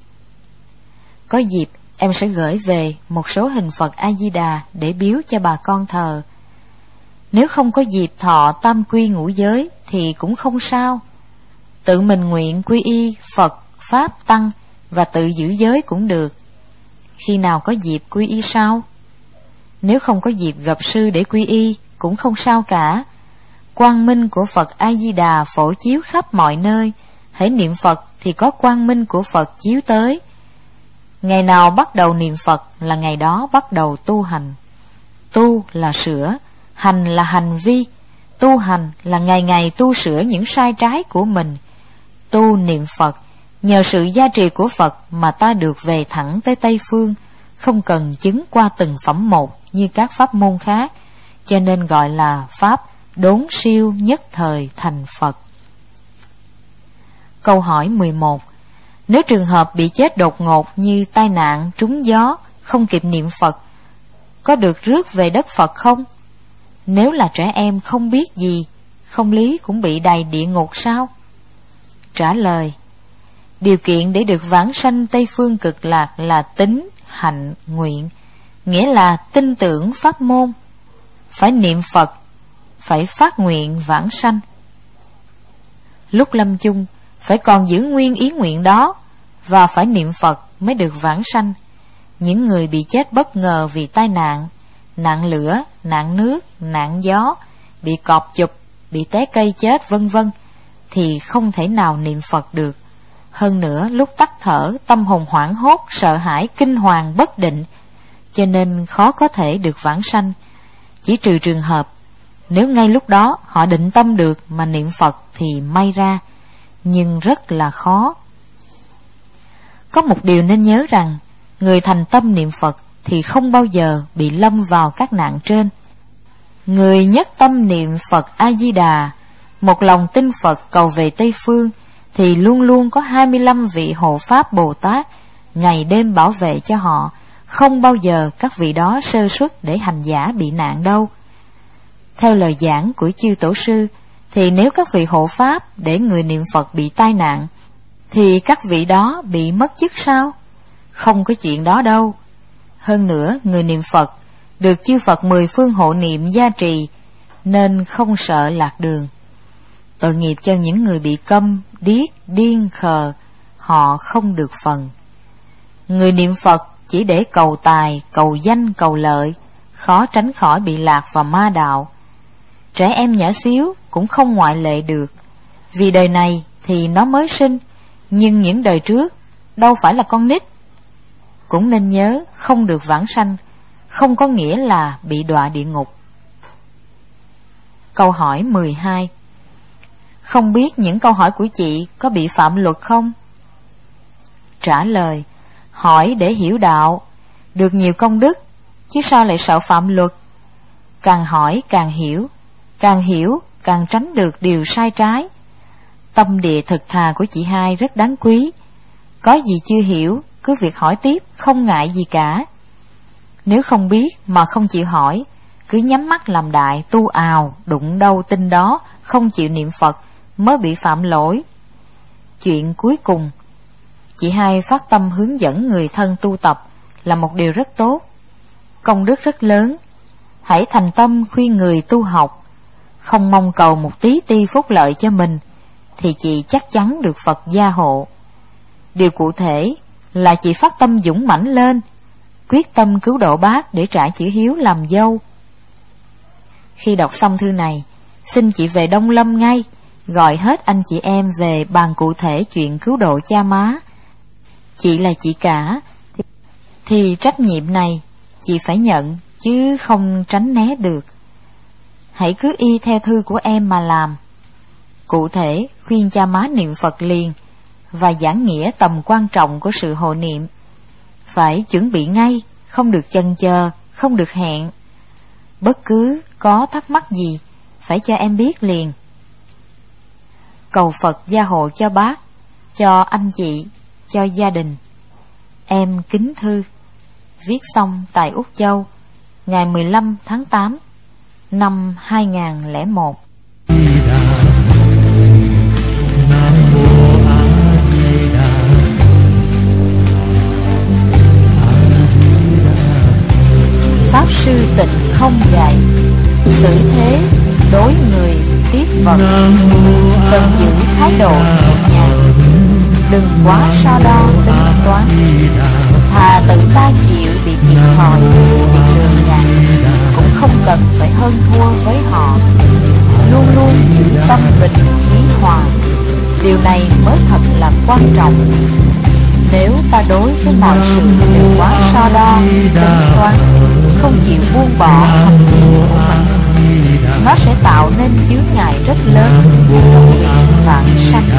Có dịp em sẽ gửi về một số hình Phật A-di-đà để biếu cho bà con thờ. Nếu không có dịp thọ tam quy ngũ giới thì cũng không sao. Tự mình nguyện quy y Phật, Pháp, Tăng và tự giữ giới cũng được. Khi nào có dịp quy y sao? Nếu không có dịp gặp sư để quy y cũng không sao cả. Quang minh của Phật A-di-đà phổ chiếu khắp mọi nơi. Hãy niệm Phật thì có quang minh của Phật chiếu tới. Ngày nào bắt đầu niệm Phật là ngày đó bắt đầu tu hành. Tu là sửa, hành là hành vi. Tu hành là ngày ngày tu sửa những sai trái của mình. Tu niệm Phật, nhờ sự gia trì của Phật mà ta được về thẳng tới Tây Phương, không cần chứng qua từng phẩm một như các pháp môn khác, cho nên gọi là pháp đốn siêu nhất thời thành Phật. Câu hỏi mười một. Nếu trường hợp bị chết đột ngột như tai nạn, trúng gió, không kịp niệm Phật, có được rước về đất Phật không? Nếu là trẻ em không biết gì, không lý cũng bị đày địa ngục sao? Trả lời, điều kiện để được vãng sanh Tây Phương Cực Lạc là tín, hạnh, nguyện, nghĩa là tin tưởng pháp môn. Phải niệm Phật, phải phát nguyện vãng sanh. Lúc lâm chung phải còn giữ nguyên ý nguyện đó, và phải niệm Phật mới được vãng sanh. Những người bị chết bất ngờ vì tai nạn, nạn lửa, nạn nước, nạn gió, bị cọp chụp, bị té cây chết vân vân, thì không thể nào niệm Phật được. Hơn nữa lúc tắt thở, tâm hồn hoảng hốt, sợ hãi, kinh hoàng, bất định, cho nên khó có thể được vãng sanh, chỉ trừ trường hợp nếu ngay lúc đó họ định tâm được mà niệm Phật thì may ra, nhưng rất là khó. Có một điều nên nhớ rằng, người thành tâm niệm Phật thì không bao giờ bị lâm vào các nạn trên. Người nhất tâm niệm Phật A-di-đà, một lòng tin Phật cầu về Tây Phương, thì luôn luôn có hai mươi lăm vị hộ Pháp Bồ Tát ngày đêm bảo vệ cho họ, không bao giờ các vị đó sơ suất để hành giả bị nạn đâu. Theo lời giảng của chư Tổ sư, thì nếu các vị hộ Pháp để người niệm Phật bị tai nạn, thì các vị đó bị mất chức sao? Không có chuyện đó đâu. Hơn nữa, người niệm Phật được chư Phật mười phương hộ niệm gia trì, nên không sợ lạc đường. Tội nghiệp cho những người bị câm, điếc, điên, khờ, họ không được phần. Người niệm Phật chỉ để cầu tài, cầu danh, cầu lợi, khó tránh khỏi bị lạc vào ma đạo. Trẻ em nhỏ xíu cũng không ngoại lệ được, vì đời này thì nó mới sinh, nhưng những đời trước đâu phải là con nít. Cũng nên nhớ, không được vãng sanh không có nghĩa là bị đọa địa ngục. Câu hỏi mười hai. Không biết những câu hỏi của chị có bị phạm luật không? Trả lời: hỏi để hiểu đạo, được nhiều công đức, chứ sao lại sợ phạm luật. Càng hỏi càng hiểu, càng hiểu càng tránh được điều sai trái. Tâm địa thực thà của chị hai rất đáng quý. Có gì chưa hiểu, cứ việc hỏi tiếp, không ngại gì cả. Nếu không biết mà không chịu hỏi, cứ nhắm mắt làm đại, tu ào, đụng đâu tin đó, không chịu niệm Phật, mới bị phạm lỗi. Chuyện cuối cùng, chị hai phát tâm hướng dẫn người thân tu tập là một điều rất tốt, công đức rất lớn. Hãy thành tâm khuyên người tu học, không mong cầu một tí ti phúc lợi cho mình, thì chị chắc chắn được Phật gia hộ. Điều cụ thể là chị phát tâm dũng mãnh lên, quyết tâm cứu độ bác để trả chữ hiếu làm dâu. Khi đọc xong thư này, xin chị về Đông Lâm ngay, gọi hết anh chị em về bàn cụ thể chuyện cứu độ cha má. Chị là chị cả, thì trách nhiệm này chị phải nhận, chứ không tránh né được. Hãy cứ y theo thư của em mà làm. Cụ thể khuyên cha má niệm Phật liền, và giảng nghĩa tầm quan trọng của sự hộ niệm. Phải chuẩn bị ngay, không được chần chờ, không được hẹn. Bất cứ có thắc mắc gì, phải cho em biết liền. Cầu Phật gia hộ cho bác, cho anh chị, cho gia đình. Em kính thư. Viết xong tại Úc Châu, ngày mười lăm tháng tám năm hai nghìn lẻ một. Pháp sư Tịnh không dạy xử thế đối người tiếp vật, cần giữ thái độ nhẹ nhàng, đừng quá so đo tính toán. Thà tự ta chịu bị thiệt thòi, bị lừa gạt, cũng không cần phải hơn thua với họ. Luôn luôn giữ tâm bình khí hòa, điều này mới thật là quan trọng. Nếu ta đối với mọi sự đều quá so đo, tính toán, không chịu buông bỏ hành vi của mình, nó sẽ tạo nên chướng ngại rất lớn trong việc vãng sanh.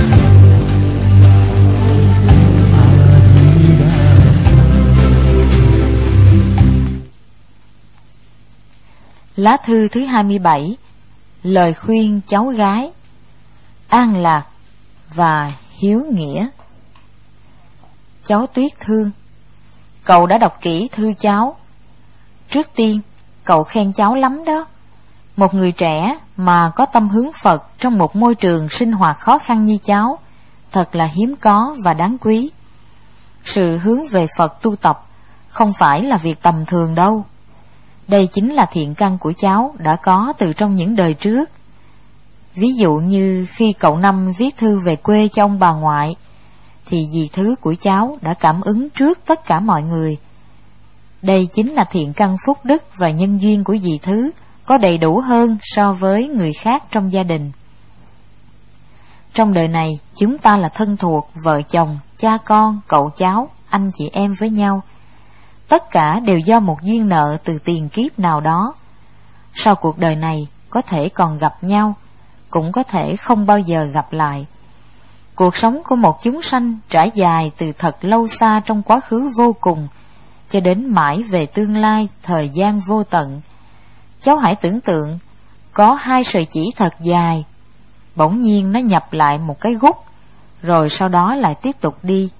Lá thư thứ hai mươi bảy. Lời khuyên cháu gái an lạc và hiếu nghĩa. Cháu Tuyết thương, cậu đã đọc kỹ thư cháu. Trước tiên, cậu khen cháu lắm đó. Một người trẻ mà có tâm hướng Phật trong một môi trường sinh hoạt khó khăn như cháu, thật là hiếm có và đáng quý. Sự hướng về Phật tu tập không phải là việc tầm thường đâu. Đây chính là thiện căn của cháu đã có từ trong những đời trước. Ví dụ như khi cậu Năm viết thư về quê cho ông bà ngoại, thì dì Thứ của cháu đã cảm ứng trước tất cả mọi người. Đây chính là thiện căn phúc đức và nhân duyên của dì Thứ có đầy đủ hơn so với người khác trong gia đình. Trong đời này, chúng ta là thân thuộc, vợ chồng, cha con, cậu cháu, anh chị em với nhau. tất cả đều do một duyên nợ từ tiền kiếp nào đó. Sau cuộc đời này có thể còn gặp nhau, cũng có thể không bao giờ gặp lại. Cuộc sống của một chúng sanh trải dài từ thật lâu xa trong quá khứ vô cùng cho đến mãi về tương lai thời gian vô tận. Cháu hãy tưởng tượng có hai sợi chỉ thật dài, bỗng nhiên nó nhập lại một cái gút, rồi sau đó lại tiếp tục đi.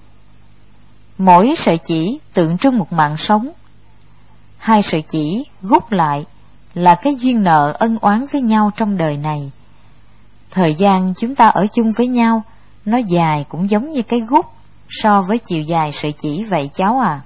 Mỗi sợi chỉ tượng trưng một mạng sống. Hai sợi chỉ gút lại là cái duyên nợ ân oán với nhau trong đời này. Thời gian chúng ta ở chung với nhau, nó dài cũng giống như cái gút so với chiều dài sợi chỉ vậy cháu à.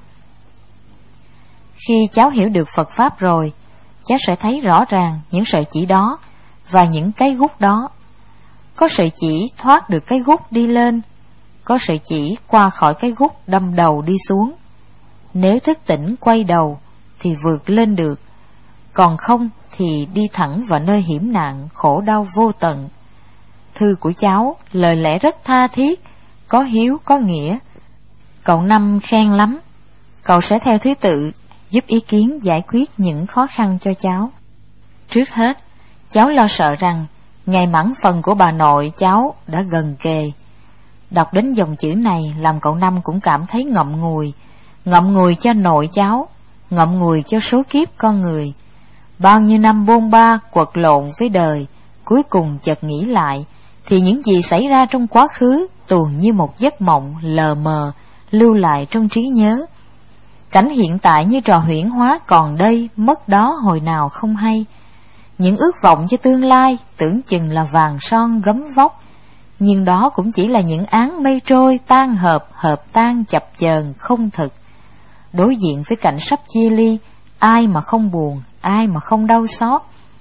Khi cháu hiểu được Phật Pháp rồi, cháu sẽ thấy rõ ràng những sợi chỉ đó và những cái gút đó. Có sợi chỉ thoát được cái gút đi lên, có sợi chỉ qua khỏi cái gút đâm đầu đi xuống. Nếu thức tỉnh quay đầu thì vượt lên được, còn không thì đi thẳng vào nơi hiểm nạn khổ đau vô tận. Thư của cháu lời lẽ rất tha thiết, có hiếu có nghĩa. Cậu Năm khen lắm. Cậu sẽ theo thứ tự giúp ý kiến giải quyết những khó khăn cho cháu. Trước hết, cháu lo sợ rằng ngày mãn phần của bà nội cháu đã gần kề. Đọc đến dòng chữ này làm cậu Năm cũng cảm thấy ngậm ngùi. Ngậm ngùi cho nội cháu, ngậm ngùi cho số kiếp con người. Bao nhiêu năm bôn ba quật lộn với đời, cuối cùng chợt nghĩ lại thì những gì xảy ra trong quá khứ tuồn như một giấc mộng lờ mờ lưu lại trong trí nhớ. Cảnh hiện tại như trò huyễn hóa còn đây mất đó hồi nào không hay. Những ước vọng cho tương lai tưởng chừng là vàng son gấm vóc, nhưng đó cũng chỉ là những áng mây trôi tan hợp, hợp tan chập chờn không thực. Đối diện với cảnh sắp chia ly, ai mà không buồn, ai mà không đau xót.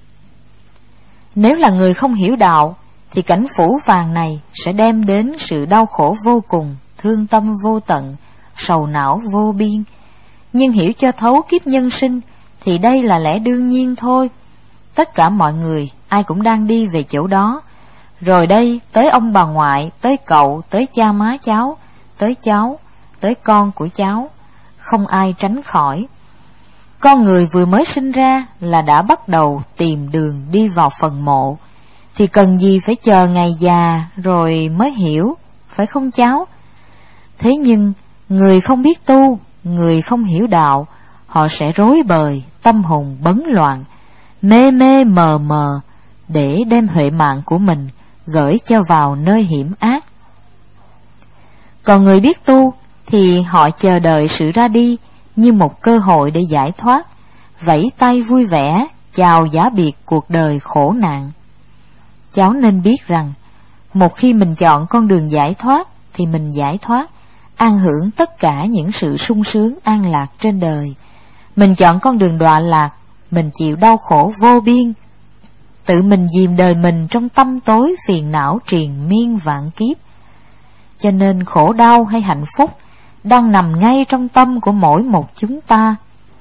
Nếu là người không hiểu đạo thì cảnh phủ vàng này sẽ đem đến sự đau khổ vô cùng, thương tâm vô tận, sầu não vô biên. Nhưng hiểu cho thấu kiếp nhân sinh thì đây là lẽ đương nhiên thôi. Tất cả mọi người ai cũng đang đi về chỗ đó. Rồi đây tới ông bà ngoại, tới cậu, tới cha má cháu, tới cháu, tới con của cháu, không ai tránh khỏi. Con người vừa mới sinh ra là đã bắt đầu tìm đường đi vào phần mộ, thì cần gì phải chờ ngày già rồi mới hiểu, phải không cháu? Thế nhưng người không biết tu, người không hiểu đạo, họ sẽ rối bời, tâm hồn bấn loạn, mê mê mờ mờ, để đem huệ mạng của mình gửi cho vào nơi hiểm ác. Còn người biết tu thì họ chờ đợi sự ra đi như một cơ hội để giải thoát, vẫy tay vui vẻ chào giả biệt cuộc đời khổ nạn. Cháu nên biết rằng một khi mình chọn con đường giải thoát thì mình giải thoát, an hưởng tất cả những sự sung sướng an lạc trên đời. Mình chọn con đường đọa lạc, mình chịu đau khổ vô biên, tự mình dìm đời mình trong tâm tối phiền não triền miên vạn kiếp. Cho nên khổ đau hay hạnh phúc đang nằm ngay trong tâm của mỗi một chúng ta.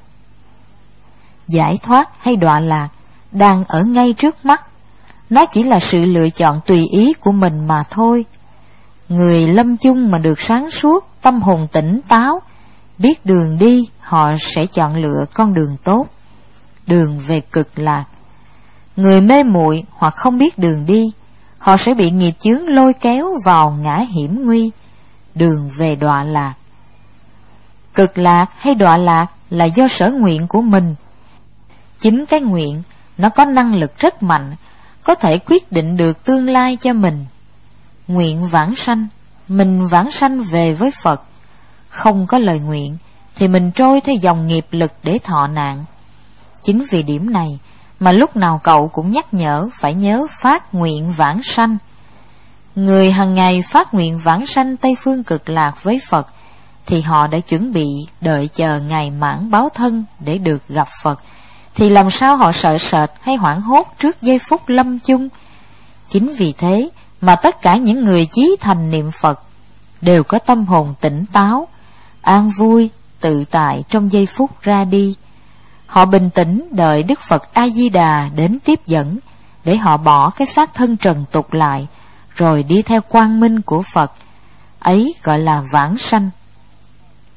Giải thoát hay đọa lạc đang ở ngay trước mắt. Nó chỉ là sự lựa chọn tùy ý của mình mà thôi. Người lâm chung mà được sáng suốt, tâm hồn tỉnh táo, biết đường đi, họ sẽ chọn lựa con đường tốt, đường về cực lạc. Người mê muội hoặc không biết đường đi, họ sẽ bị nghiệp chướng lôi kéo vào ngã hiểm nguy, đường về đọa lạc. Cực lạc hay đọa lạc là do sở nguyện của mình. Chính cái nguyện nó có năng lực rất mạnh, có thể quyết định được tương lai cho mình. Nguyện vãng sanh, mình vãng sanh về với Phật. Không có lời nguyện thì mình trôi theo dòng nghiệp lực để thọ nạn. Chính vì điểm này mà lúc nào cậu cũng nhắc nhở phải nhớ phát nguyện vãng sanh. Người hằng ngày phát nguyện vãng sanh Tây Phương Cực Lạc với Phật thì họ đã chuẩn bị đợi chờ ngày mãn báo thân để được gặp Phật, thì làm sao họ sợ sệt hay hoảng hốt trước giây phút lâm chung. Chính vì thế mà tất cả những người chí thành niệm Phật đều có tâm hồn tỉnh táo, an vui, tự tại trong giây phút ra đi. Họ bình tĩnh đợi Đức Phật A-di-đà đến tiếp dẫn, để họ bỏ cái xác thân trần tục lại, rồi đi theo quang minh của Phật. Ấy gọi là vãng sanh.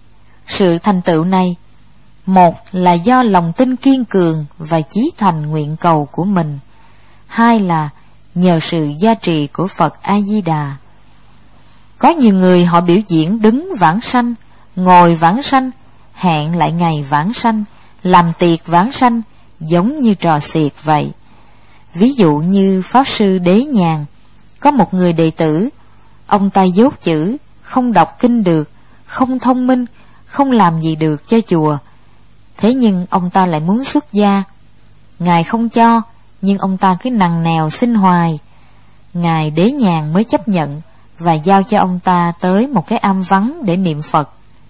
Sự thành tựu này, một là do lòng tin kiên cường và chí thành nguyện cầu của mình, hai là nhờ sự gia trì của Phật A-di-đà. Có nhiều người họ biểu diễn đứng vãng sanh, ngồi vãng sanh, hẹn lại ngày vãng sanh, làm tiệc vãng sanh, giống như trò xiệt vậy. Ví dụ như Pháp Sư Đế Nhàn, có một người đệ tử, ông ta dốt chữ, không đọc kinh được, không thông minh, không làm gì được cho chùa. Thế nhưng ông ta lại muốn xuất gia. Ngài không cho, nhưng ông ta cứ nằng nèo xin hoài. Ngài Đế Nhàn mới chấp nhận và giao cho ông ta tới một cái am vắng để niệm Phật.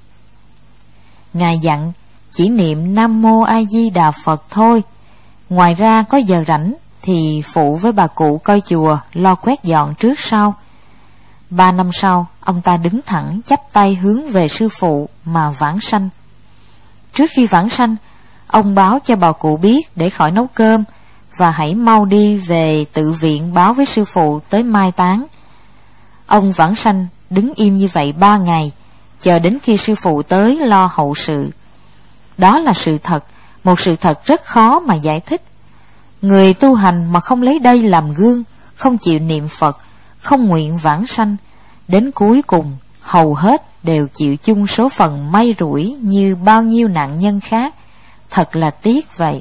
Ngài dặn chỉ niệm Nam Mô A Di Đà Phật thôi. Ngoài ra có giờ rảnh thì phụ với bà cụ coi chùa, lo quét dọn trước sau. Ba năm sau, ông ta đứng thẳng chắp tay hướng về sư phụ mà vãng sanh. Trước khi vãng sanh, ông báo cho bà cụ biết để khỏi nấu cơm và hãy mau đi về tự viện báo với sư phụ tới mai táng. Ông vãng sanh đứng im như vậy ba ngày, chờ đến khi sư phụ tới lo hậu sự. Đó là sự thật, một sự thật rất khó mà giải thích. Người tu hành mà không lấy đây làm gương, không chịu niệm Phật, không nguyện vãng sanh, đến cuối cùng hầu hết đều chịu chung số phận may rủi như bao nhiêu nạn nhân khác. Thật là tiếc vậy.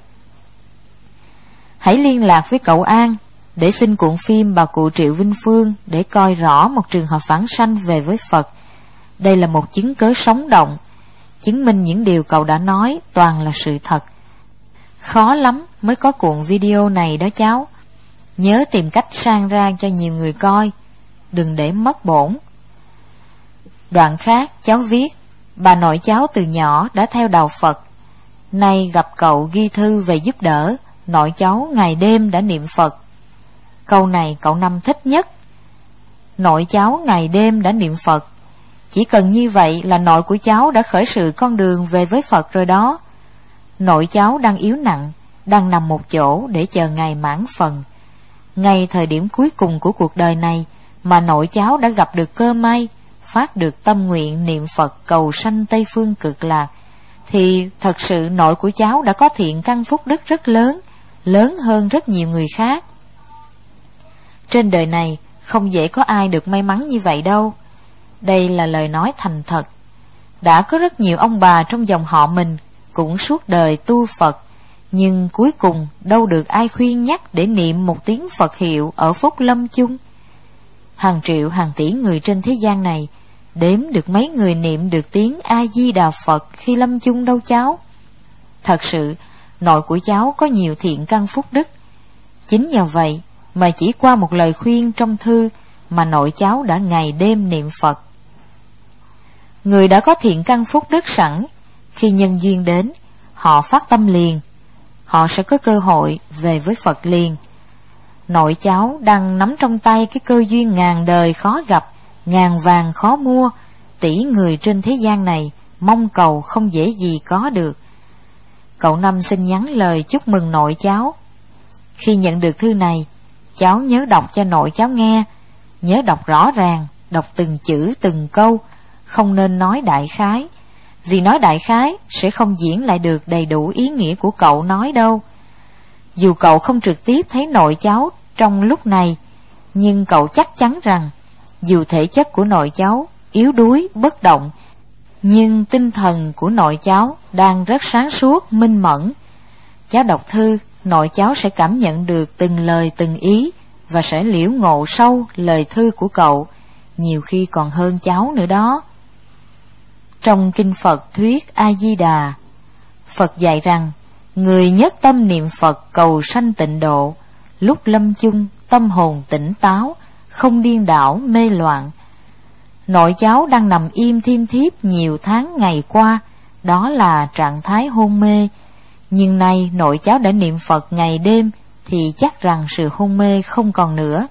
Hãy liên lạc với cậu An để xin cuộn phim bà cụ Triệu Vinh Phương để coi rõ một trường hợp vãng sanh về với Phật. Đây là một chứng cớ sống động, chứng minh những điều cậu đã nói toàn là sự thật. Khó lắm mới có cuộn video này đó cháu. Nhớ tìm cách sang ra cho nhiều người coi, đừng để mất bổn. Đoạn khác cháu viết, bà nội cháu từ nhỏ đã theo đạo Phật. Nay gặp cậu ghi thư về giúp đỡ, nội cháu ngày đêm đã niệm Phật. Câu này cậu Năm thích nhất. Nội cháu ngày đêm đã niệm Phật. Chỉ cần như vậy là nội của cháu đã khởi sự con đường về với Phật rồi đó. Nội cháu đang yếu nặng, đang nằm một chỗ để chờ ngày mãn phần. Ngay thời điểm cuối cùng của cuộc đời này mà nội cháu đã gặp được cơ may, phát được tâm nguyện niệm Phật cầu sanh Tây Phương Cực Lạc, thì thật sự nội của cháu đã có thiện căn phúc đức rất lớn, lớn hơn rất nhiều người khác. Trên đời này không dễ có ai được may mắn như vậy đâu. Đây là lời nói thành thật. Đã có rất nhiều ông bà trong dòng họ mình cũng suốt đời tu Phật, nhưng cuối cùng đâu được ai khuyên nhắc để niệm một tiếng Phật hiệu ở phút lâm chung. Hàng triệu hàng tỷ người trên thế gian này, đếm được mấy người niệm được tiếng A-di-đà Phật khi lâm chung đâu cháu. Thật sự nội của cháu có nhiều thiện căn phúc đức. Chính nhờ vậy mà chỉ qua một lời khuyên trong thư mà nội cháu đã ngày đêm niệm Phật. Người đã có thiện căn phúc đức sẵn, khi nhân duyên đến, họ phát tâm liền, họ sẽ có cơ hội về với Phật liền. Nội cháu đang nắm trong tay cái cơ duyên ngàn đời khó gặp, ngàn vàng khó mua, tỷ người trên thế gian này mong cầu không dễ gì có được. Cậu Năm xin nhắn lời chúc mừng nội cháu. Khi nhận được thư này, cháu nhớ đọc cho nội cháu nghe, nhớ đọc rõ ràng, đọc từng chữ từng câu, không nên nói đại khái, vì nói đại khái sẽ không diễn lại được đầy đủ ý nghĩa của cậu nói đâu. Dù cậu không trực tiếp thấy nội cháu trong lúc này, nhưng cậu chắc chắn rằng dù thể chất của nội cháu yếu đuối, bất động, nhưng tinh thần của nội cháu đang rất sáng suốt, minh mẫn. Cháu đọc thư, nội cháu sẽ cảm nhận được từng lời từng ý và sẽ liễu ngộ sâu lời thư của cậu, nhiều khi còn hơn cháu nữa đó. Trong kinh Phật thuyết A-di-đà, Phật dạy rằng người nhất tâm niệm Phật cầu sanh tịnh độ, lúc lâm chung tâm hồn tỉnh táo, không điên đảo mê loạn. Nội cháu đang nằm im thiêm thiếp nhiều tháng ngày qua, đó là trạng thái hôn mê. Nhưng nay nội cháu đã niệm Phật ngày đêm thì chắc rằng sự hôn mê không còn nữa.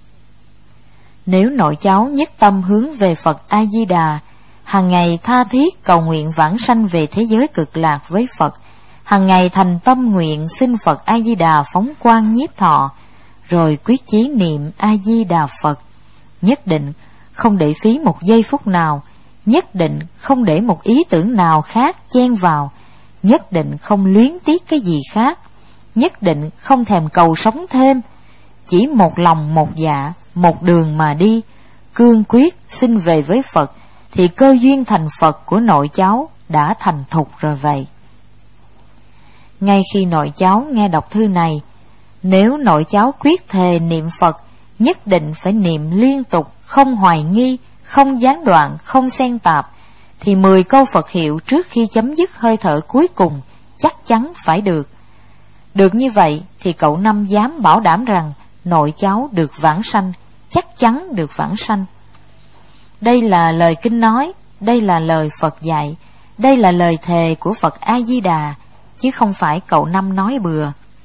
Nếu nội cháu nhất tâm hướng về Phật A-di-đà, hàng ngày tha thiết cầu nguyện vãng sanh về thế giới cực lạc với Phật, hàng ngày thành tâm nguyện xin Phật A-di-đà phóng quang nhiếp thọ, rồi quyết chí niệm A-di-đà Phật, nhất định không để phí một giây phút nào, nhất định không để một ý tưởng nào khác chen vào, nhất định không luyến tiếc cái gì khác, nhất định không thèm cầu sống thêm, chỉ một lòng một dạ, một đường mà đi, cương quyết xin về với Phật, thì cơ duyên thành Phật của nội cháu đã thành thục rồi vậy. Ngay khi nội cháu nghe đọc thư này, nếu nội cháu quyết thề niệm Phật, nhất định phải niệm liên tục, không hoài nghi, không gián đoạn, không xen tạp, thì mười câu Phật hiệu trước khi chấm dứt hơi thở cuối cùng chắc chắn phải được. Được như vậy thì cậu Năm dám bảo đảm rằng nội cháu được vãng sanh, chắc chắn được vãng sanh. Đây là lời kinh nói, đây là lời Phật dạy, đây là lời thề của Phật A-di-đà, chứ không phải cậu Năm nói bừa.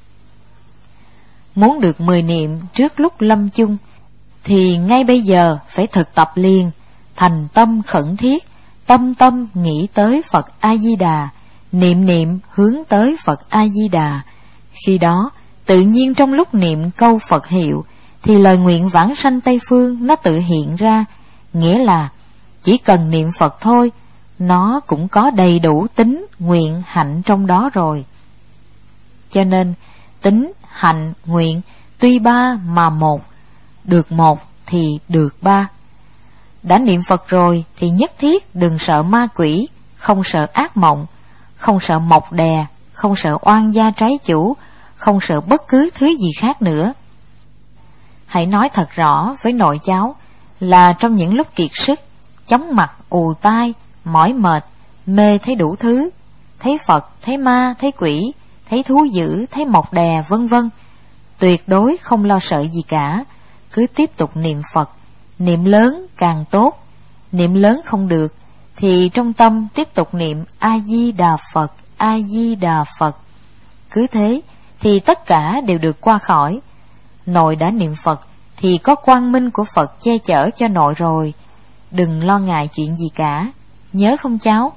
Muốn được mười niệm trước lúc lâm chung, thì ngay bây giờ phải thực tập liền, thành tâm khẩn thiết, tâm tâm nghĩ tới Phật A-di-đà, niệm niệm hướng tới Phật A-di-đà. Khi đó, tự nhiên trong lúc niệm câu Phật hiệu, thì lời nguyện vãng sanh Tây Phương nó tự hiện ra, nghĩa là chỉ cần niệm Phật thôi, nó cũng có đầy đủ tính, nguyện, hạnh trong đó rồi. Cho nên, tính, hạnh, nguyện, tuy ba mà một, được một thì được ba. Đã niệm Phật rồi thì nhất thiết đừng sợ ma quỷ, không sợ ác mộng, không sợ mọc đè, không sợ oan gia trái chủ, không sợ bất cứ thứ gì khác nữa. Hãy nói thật rõ với nội cháu là trong những lúc kiệt sức, chóng mặt, ù tai, mỏi mệt, mê thấy đủ thứ, thấy Phật, thấy ma, thấy quỷ, thấy thú dữ, thấy mọc đè, vân vân, tuyệt đối không lo sợ gì cả, cứ tiếp tục niệm Phật, niệm lớn càng tốt. Niệm lớn không được thì trong tâm tiếp tục niệm A-di-đà Phật, A-di-đà Phật. Cứ thế thì tất cả đều được qua khỏi. Nội đã niệm Phật thì có quang minh của Phật che chở cho nội rồi, đừng lo ngại chuyện gì cả, nhớ không cháu?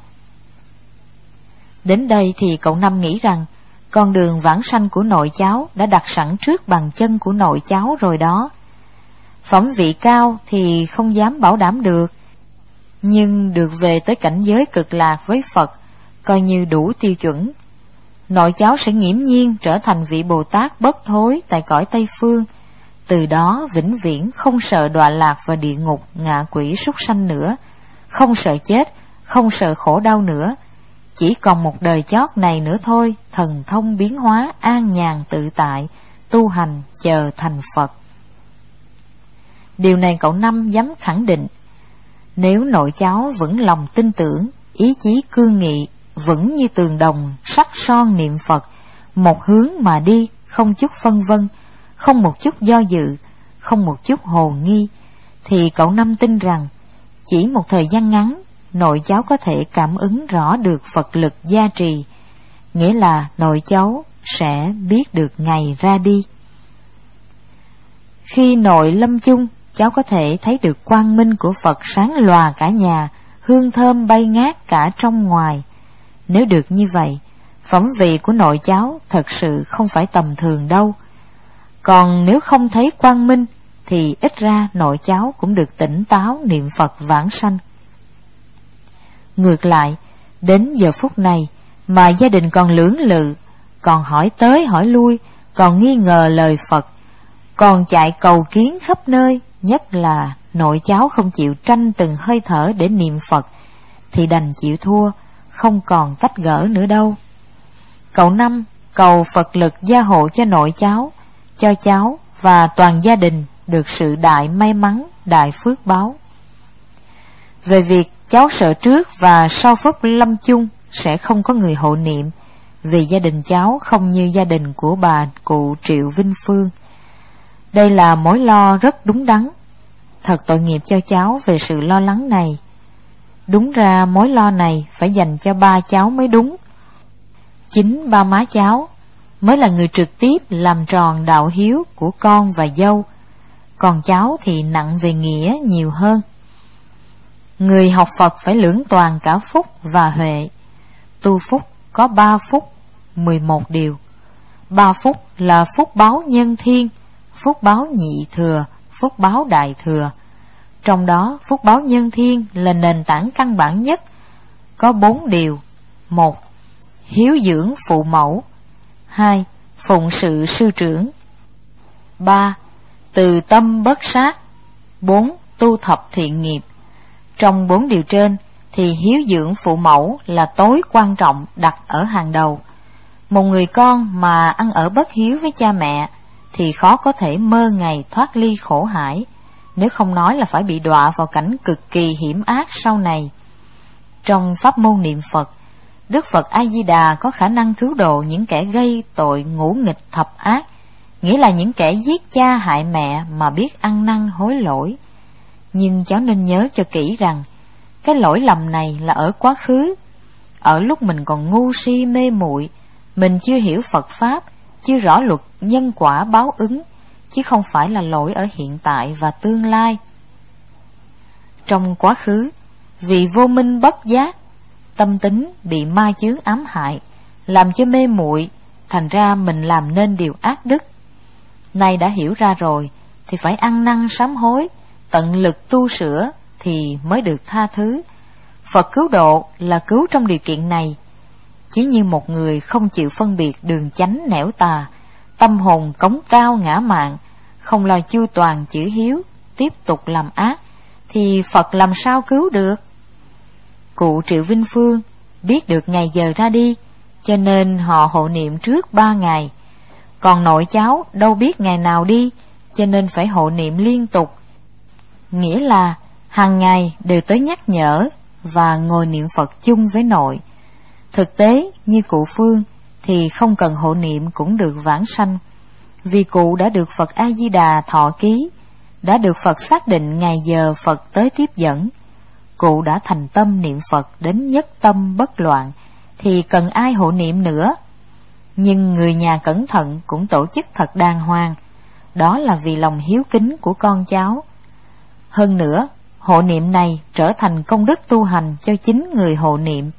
Đến đây thì cậu Năm nghĩ rằng con đường vãng sanh của nội cháu đã đặt sẵn trước bàn chân của nội cháu rồi đó. Phẩm vị cao thì không dám bảo đảm được, nhưng được về tới cảnh giới cực lạc với Phật coi như đủ tiêu chuẩn. Nội cháu sẽ nghiễm nhiên trở thành vị Bồ Tát bất thối tại cõi Tây Phương, từ đó vĩnh viễn không sợ đọa lạc và địa ngục, ngạ quỷ, súc sanh nữa, không sợ chết, không sợ khổ đau nữa. Chỉ còn một đời chót này nữa thôi, thần thông biến hóa, an nhàn tự tại, tu hành chờ thành Phật. Điều này cậu Năm dám khẳng định. Nếu nội cháu vững lòng tin tưởng, ý chí cương nghị, vững như tường đồng, sắc son niệm Phật, một hướng mà đi, không chút phân vân, không một chút do dự, không một chút hồ nghi, thì cậu Năm tin rằng chỉ một thời gian ngắn, nội cháu có thể cảm ứng rõ được Phật lực gia trì, nghĩa là nội cháu sẽ biết được ngày ra đi. Khi nội lâm chung, cháu có thể thấy được quang minh của Phật sáng lòa cả nhà, hương thơm bay ngát cả trong ngoài. Nếu được như vậy, phẩm vị của nội cháu thật sự không phải tầm thường đâu. Còn nếu không thấy quang minh, thì ít ra nội cháu cũng được tỉnh táo niệm Phật vãng sanh. Ngược lại, đến giờ phút này mà gia đình còn lưỡng lự, còn hỏi tới hỏi lui, còn nghi ngờ lời Phật, còn chạy cầu kiến khắp nơi, nhất là nội cháu không chịu tranh từng hơi thở để niệm Phật, thì đành chịu thua, không còn cách gỡ nữa đâu. Cậu Năm cầu Phật lực gia hộ cho nội cháu, cho cháu và toàn gia đình được sự đại may mắn, đại phước báo. Về việc cháu sợ trước và sau phút lâm chung sẽ không có người hộ niệm, vì gia đình cháu không như gia đình của bà cụ Triệu Vinh Phương. Đây là mối lo rất đúng đắn. Thật tội nghiệp cho cháu về sự lo lắng này. Đúng ra mối lo này phải dành cho ba cháu mới đúng. Chính ba má cháu mới là người trực tiếp làm tròn đạo hiếu của con và dâu, còn cháu thì nặng về nghĩa nhiều hơn. Người học Phật phải lưỡng toàn cả phúc và huệ. Tu phúc có ba phúc, mười một điều. Ba phúc là phúc báo nhân thiên, phúc báo nhị thừa, phúc báo đại thừa. Trong đó phúc báo nhân thiên là nền tảng căn bản nhất, có bốn điều. Một, hiếu dưỡng phụ mẫu. Hai, phụng sự sư trưởng. Ba, từ tâm bất sát. Bốn, tu thập thiện nghiệp. Trong bốn điều trên thì hiếu dưỡng phụ mẫu là tối quan trọng, đặt ở hàng đầu. Một người con mà ăn ở bất hiếu với cha mẹ thì khó có thể mơ ngày thoát ly khổ hải, nếu không nói là phải bị đọa vào cảnh cực kỳ hiểm ác sau này. Trong pháp môn niệm Phật, Đức Phật A-di-đà có khả năng cứu độ những kẻ gây tội ngũ nghịch thập ác, nghĩa là những kẻ giết cha hại mẹ mà biết ăn năn hối lỗi. Nhưng cháu nên nhớ cho kỹ rằng cái lỗi lầm này là ở quá khứ, ở lúc mình còn ngu si mê muội, mình chưa hiểu Phật Pháp, chưa rõ luật nhân quả báo ứng, chứ không phải là lỗi ở hiện tại và tương lai. Trong quá khứ, vì vô minh bất giác, tâm tính bị ma chướng ám hại, làm cho mê muội, thành ra mình làm nên điều ác đức. Nay đã hiểu ra rồi thì phải ăn năn sám hối, tận lực tu sửa thì mới được tha thứ. Phật cứu độ là cứu trong điều kiện này. Chỉ như một người không chịu phân biệt đường chánh nẻo tà, tâm hồn cống cao ngã mạn, không lo chu toàn chữ hiếu, tiếp tục làm ác, thì Phật làm sao cứu được? Cụ Triệu Vinh Phương biết được ngày giờ ra đi, cho nên họ hộ niệm trước ba ngày. Còn nội cháu đâu biết ngày nào đi, cho nên phải hộ niệm liên tục. Nghĩa là hàng ngày đều tới nhắc nhở và ngồi niệm Phật chung với nội. Thực tế như cụ Phương thì không cần hộ niệm cũng được vãng sanh, vì cụ đã được Phật A-di-đà thọ ký, đã được Phật xác định ngày giờ Phật tới tiếp dẫn. Cụ đã thành tâm niệm Phật đến nhất tâm bất loạn, thì cần ai hộ niệm nữa. Nhưng người nhà cẩn thận cũng tổ chức thật đàng hoàng, đó là vì lòng hiếu kính của con cháu. Hơn nữa, hộ niệm này trở thành công đức tu hành cho chính người hộ niệm.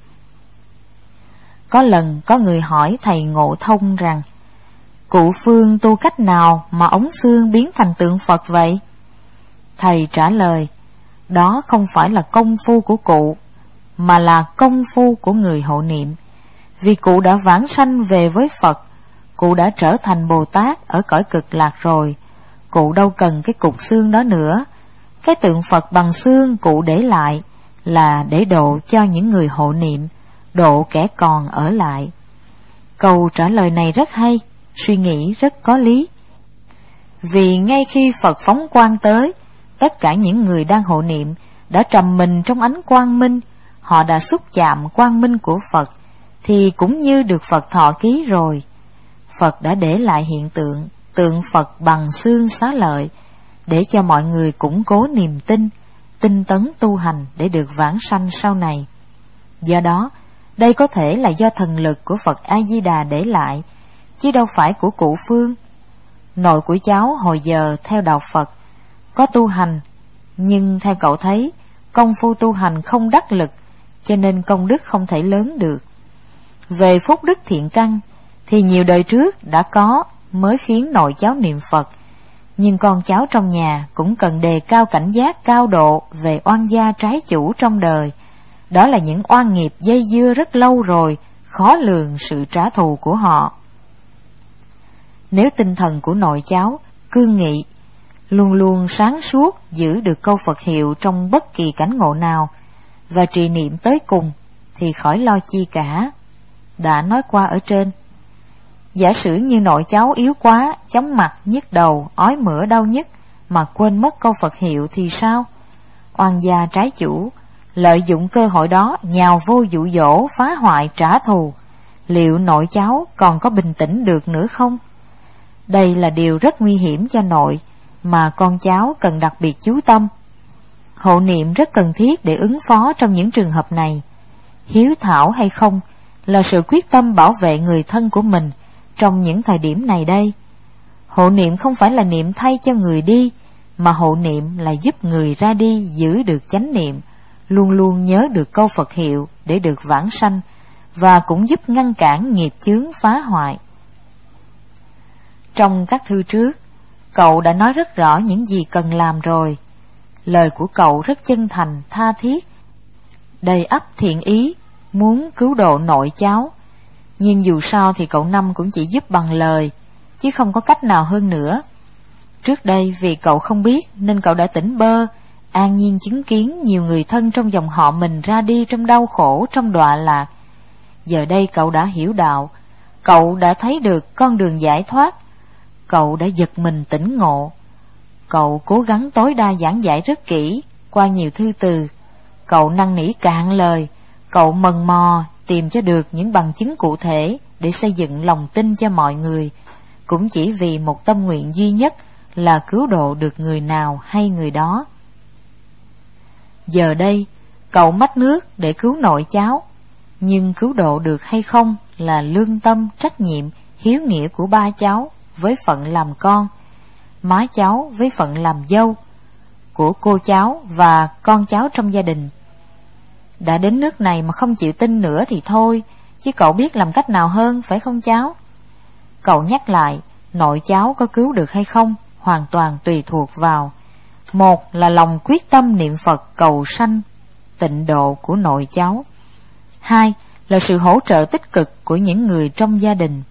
Có lần có người hỏi thầy Ngộ Thông rằng: cụ Phương tu cách nào mà ống xương biến thành tượng Phật vậy? Thầy trả lời: đó không phải là công phu của cụ, mà là công phu của người hộ niệm. Vì cụ đã vãng sanh về với Phật, cụ đã trở thành Bồ Tát ở cõi cực lạc rồi, cụ đâu cần cái cục xương đó nữa. Cái tượng Phật bằng xương cụ để lại là để độ cho những người hộ niệm, độ kẻ còn ở lại. Câu trả lời này rất hay, suy nghĩ rất có lý. Vì ngay khi Phật phóng quang tới, tất cả những người đang hộ niệm đã trầm mình trong ánh quang minh, họ đã xúc chạm quang minh của Phật, thì cũng như được Phật thọ ký rồi. Phật đã để lại hiện tượng tượng Phật bằng xương xá lợi, để cho mọi người củng cố niềm tin, tinh tấn tu hành để được vãng sanh sau này. Do đó, đây có thể là do thần lực của Phật A-di-đà để lại, chứ đâu phải của cụ Phương. Nội của cháu hồi giờ theo đạo Phật, có tu hành, nhưng theo cậu thấy, công phu tu hành không đắc lực, cho nên công đức không thể lớn được. Về phúc đức thiện căn, thì nhiều đời trước đã có mới khiến nội cháu niệm Phật, nhưng con cháu trong nhà cũng cần đề cao cảnh giác cao độ về oan gia trái chủ trong đời. Đó là những oan nghiệp dây dưa rất lâu rồi, khó lường sự trả thù của họ. Nếu tinh thần của nội cháu cương nghị, luôn luôn sáng suốt giữ được câu Phật hiệu trong bất kỳ cảnh ngộ nào, và trì niệm tới cùng, thì khỏi lo chi cả. Đã nói qua ở trên. Giả sử như nội cháu yếu quá, chóng mặt, nhức đầu, ói mửa đau nhức, mà quên mất câu Phật hiệu thì sao? Oan gia trái chủ lợi dụng cơ hội đó nhào vô dụ dỗ, phá hoại, trả thù. Liệu nội cháu còn có bình tĩnh được nữa không? Đây là điều rất nguy hiểm cho nội, mà con cháu cần đặc biệt chú tâm. Hộ niệm rất cần thiết để ứng phó trong những trường hợp này. Hiếu thảo hay không là sự quyết tâm bảo vệ người thân của mình trong những thời điểm này đây. Hộ niệm không phải là niệm thay cho người đi, mà hộ niệm là giúp người ra đi giữ được chánh niệm, luôn luôn nhớ được câu Phật hiệu để được vãng sanh, và cũng giúp ngăn cản nghiệp chướng phá hoại. Trong các thư trước, cậu đã nói rất rõ những gì cần làm rồi. Lời của cậu rất chân thành, tha thiết, đầy ắp thiện ý, muốn cứu độ nội cháu. Nhưng dù sao thì cậu Năm cũng chỉ giúp bằng lời, chứ không có cách nào hơn nữa. Trước đây vì cậu không biết nên cậu đã tỉnh bơ, an nhiên chứng kiến nhiều người thân trong dòng họ mình ra đi trong đau khổ, trong đọa lạc. Giờ đây cậu đã hiểu đạo, cậu đã thấy được con đường giải thoát, cậu đã giật mình tỉnh ngộ. Cậu cố gắng tối đa giảng giải rất kỹ, qua nhiều thư từ. Cậu năn nỉ cạn lời, cậu mần mò tìm cho được những bằng chứng cụ thể để xây dựng lòng tin cho mọi người, cũng chỉ vì một tâm nguyện duy nhất là cứu độ được người nào hay người đó. Giờ đây, cậu mách nước để cứu nội cháu, nhưng cứu độ được hay không là lương tâm, trách nhiệm, hiếu nghĩa của ba cháu với phận làm con, má cháu với phận làm dâu, của cô cháu và con cháu trong gia đình. Đã đến nước này mà không chịu tin nữa thì thôi, chứ cậu biết làm cách nào hơn, phải không cháu? Cậu nhắc lại, nội cháu có cứu được hay không hoàn toàn tùy thuộc vào: một là lòng quyết tâm niệm Phật cầu sanh tịnh độ của nội cháu; hai là sự hỗ trợ tích cực của những người trong gia đình.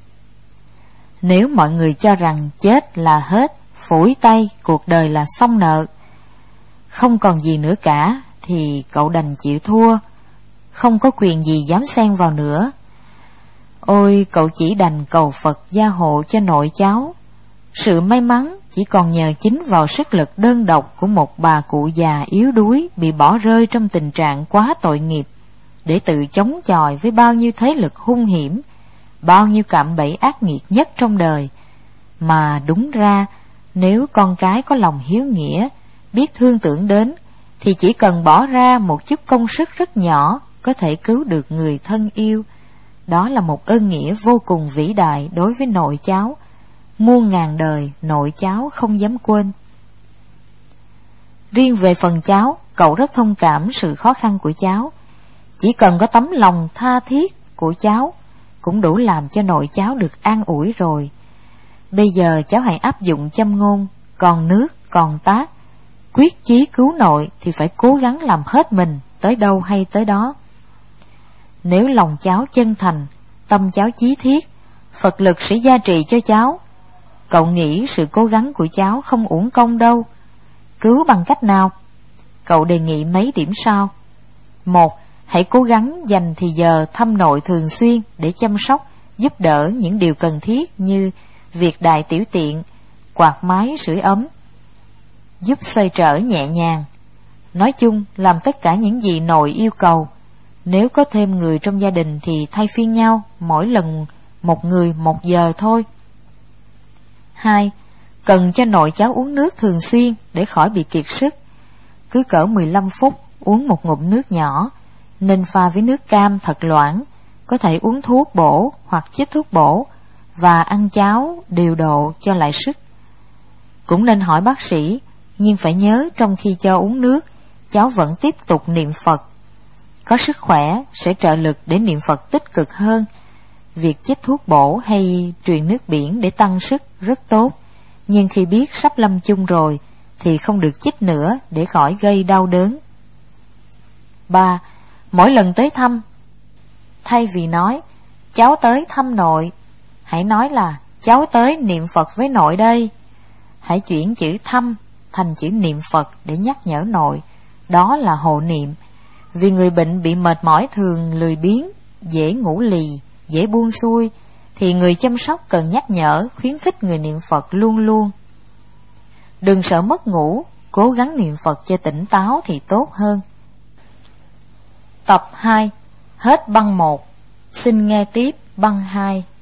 Nếu mọi người cho rằng chết là hết, phủi tay, cuộc đời là xong nợ, không còn gì nữa cả, thì cậu đành chịu thua, không có quyền gì dám xen vào nữa. Ôi, cậu chỉ đành cầu Phật gia hộ cho nội cháu. Sự may mắn chỉ còn nhờ chính vào sức lực đơn độc của một bà cụ già yếu đuối bị bỏ rơi trong tình trạng quá tội nghiệp, để tự chống chọi với bao nhiêu thế lực hung hiểm, bao nhiêu cạm bẫy ác nghiệt nhất trong đời. Mà đúng ra, nếu con cái có lòng hiếu nghĩa, biết thương tưởng đến, thì chỉ cần bỏ ra một chút công sức rất nhỏ có thể cứu được người thân yêu. Đó là một ơn nghĩa vô cùng vĩ đại đối với nội cháu, muôn ngàn đời nội cháu không dám quên. Riêng về phần cháu, cậu rất thông cảm sự khó khăn của cháu. Chỉ cần có tấm lòng tha thiết của cháu cũng đủ làm cho nội cháu được an ủi rồi. Bây giờ cháu hãy áp dụng châm ngôn còn nước còn tát, quyết chí cứu nội thì phải cố gắng làm hết mình, tới đâu hay tới đó. Nếu lòng cháu chân thành, tâm cháu chí thiết, Phật lực sẽ gia trì cho cháu. Cậu nghĩ sự cố gắng của cháu không uổng công đâu. Cứu bằng cách nào? Cậu đề nghị mấy điểm sau. Một, hãy cố gắng dành thì giờ thăm nội thường xuyên để chăm sóc, giúp đỡ những điều cần thiết như việc đại tiểu tiện, quạt máy sưởi ấm, giúp xoay trở nhẹ nhàng. Nói chung, làm tất cả những gì nội yêu cầu. Nếu có thêm người trong gia đình thì thay phiên nhau, mỗi lần một người một giờ thôi. Hai, cần cho nội cháu uống nước thường xuyên để khỏi bị kiệt sức. Cứ cỡ mười lăm phút uống một ngụm nước nhỏ, nên pha với nước cam thật loãng, có thể uống thuốc bổ hoặc chích thuốc bổ, và ăn cháo điều độ cho lại sức. Cũng nên hỏi bác sĩ, nhưng phải nhớ trong khi cho uống nước, cháu vẫn tiếp tục niệm Phật. Có sức khỏe sẽ trợ lực để niệm Phật tích cực hơn. Việc chích thuốc bổ hay truyền nước biển để tăng sức rất tốt, nhưng khi biết sắp lâm chung rồi thì không được chích nữa để khỏi gây đau đớn. Ba, mỗi lần tới thăm, thay vì nói cháu tới thăm nội, hãy nói là cháu tới niệm Phật với nội đây. Hãy chuyển chữ thăm thành chữ niệm Phật để nhắc nhở nội. Đó là hộ niệm. Vì người bệnh bị mệt mỏi thường lười biếng, dễ ngủ lì, dễ buông xuôi, thì người chăm sóc cần nhắc nhở, khuyến khích người niệm Phật luôn luôn. Đừng sợ mất ngủ, cố gắng niệm Phật cho tỉnh táo thì tốt hơn. Tập hai. Hết băng một. Xin nghe tiếp băng hai.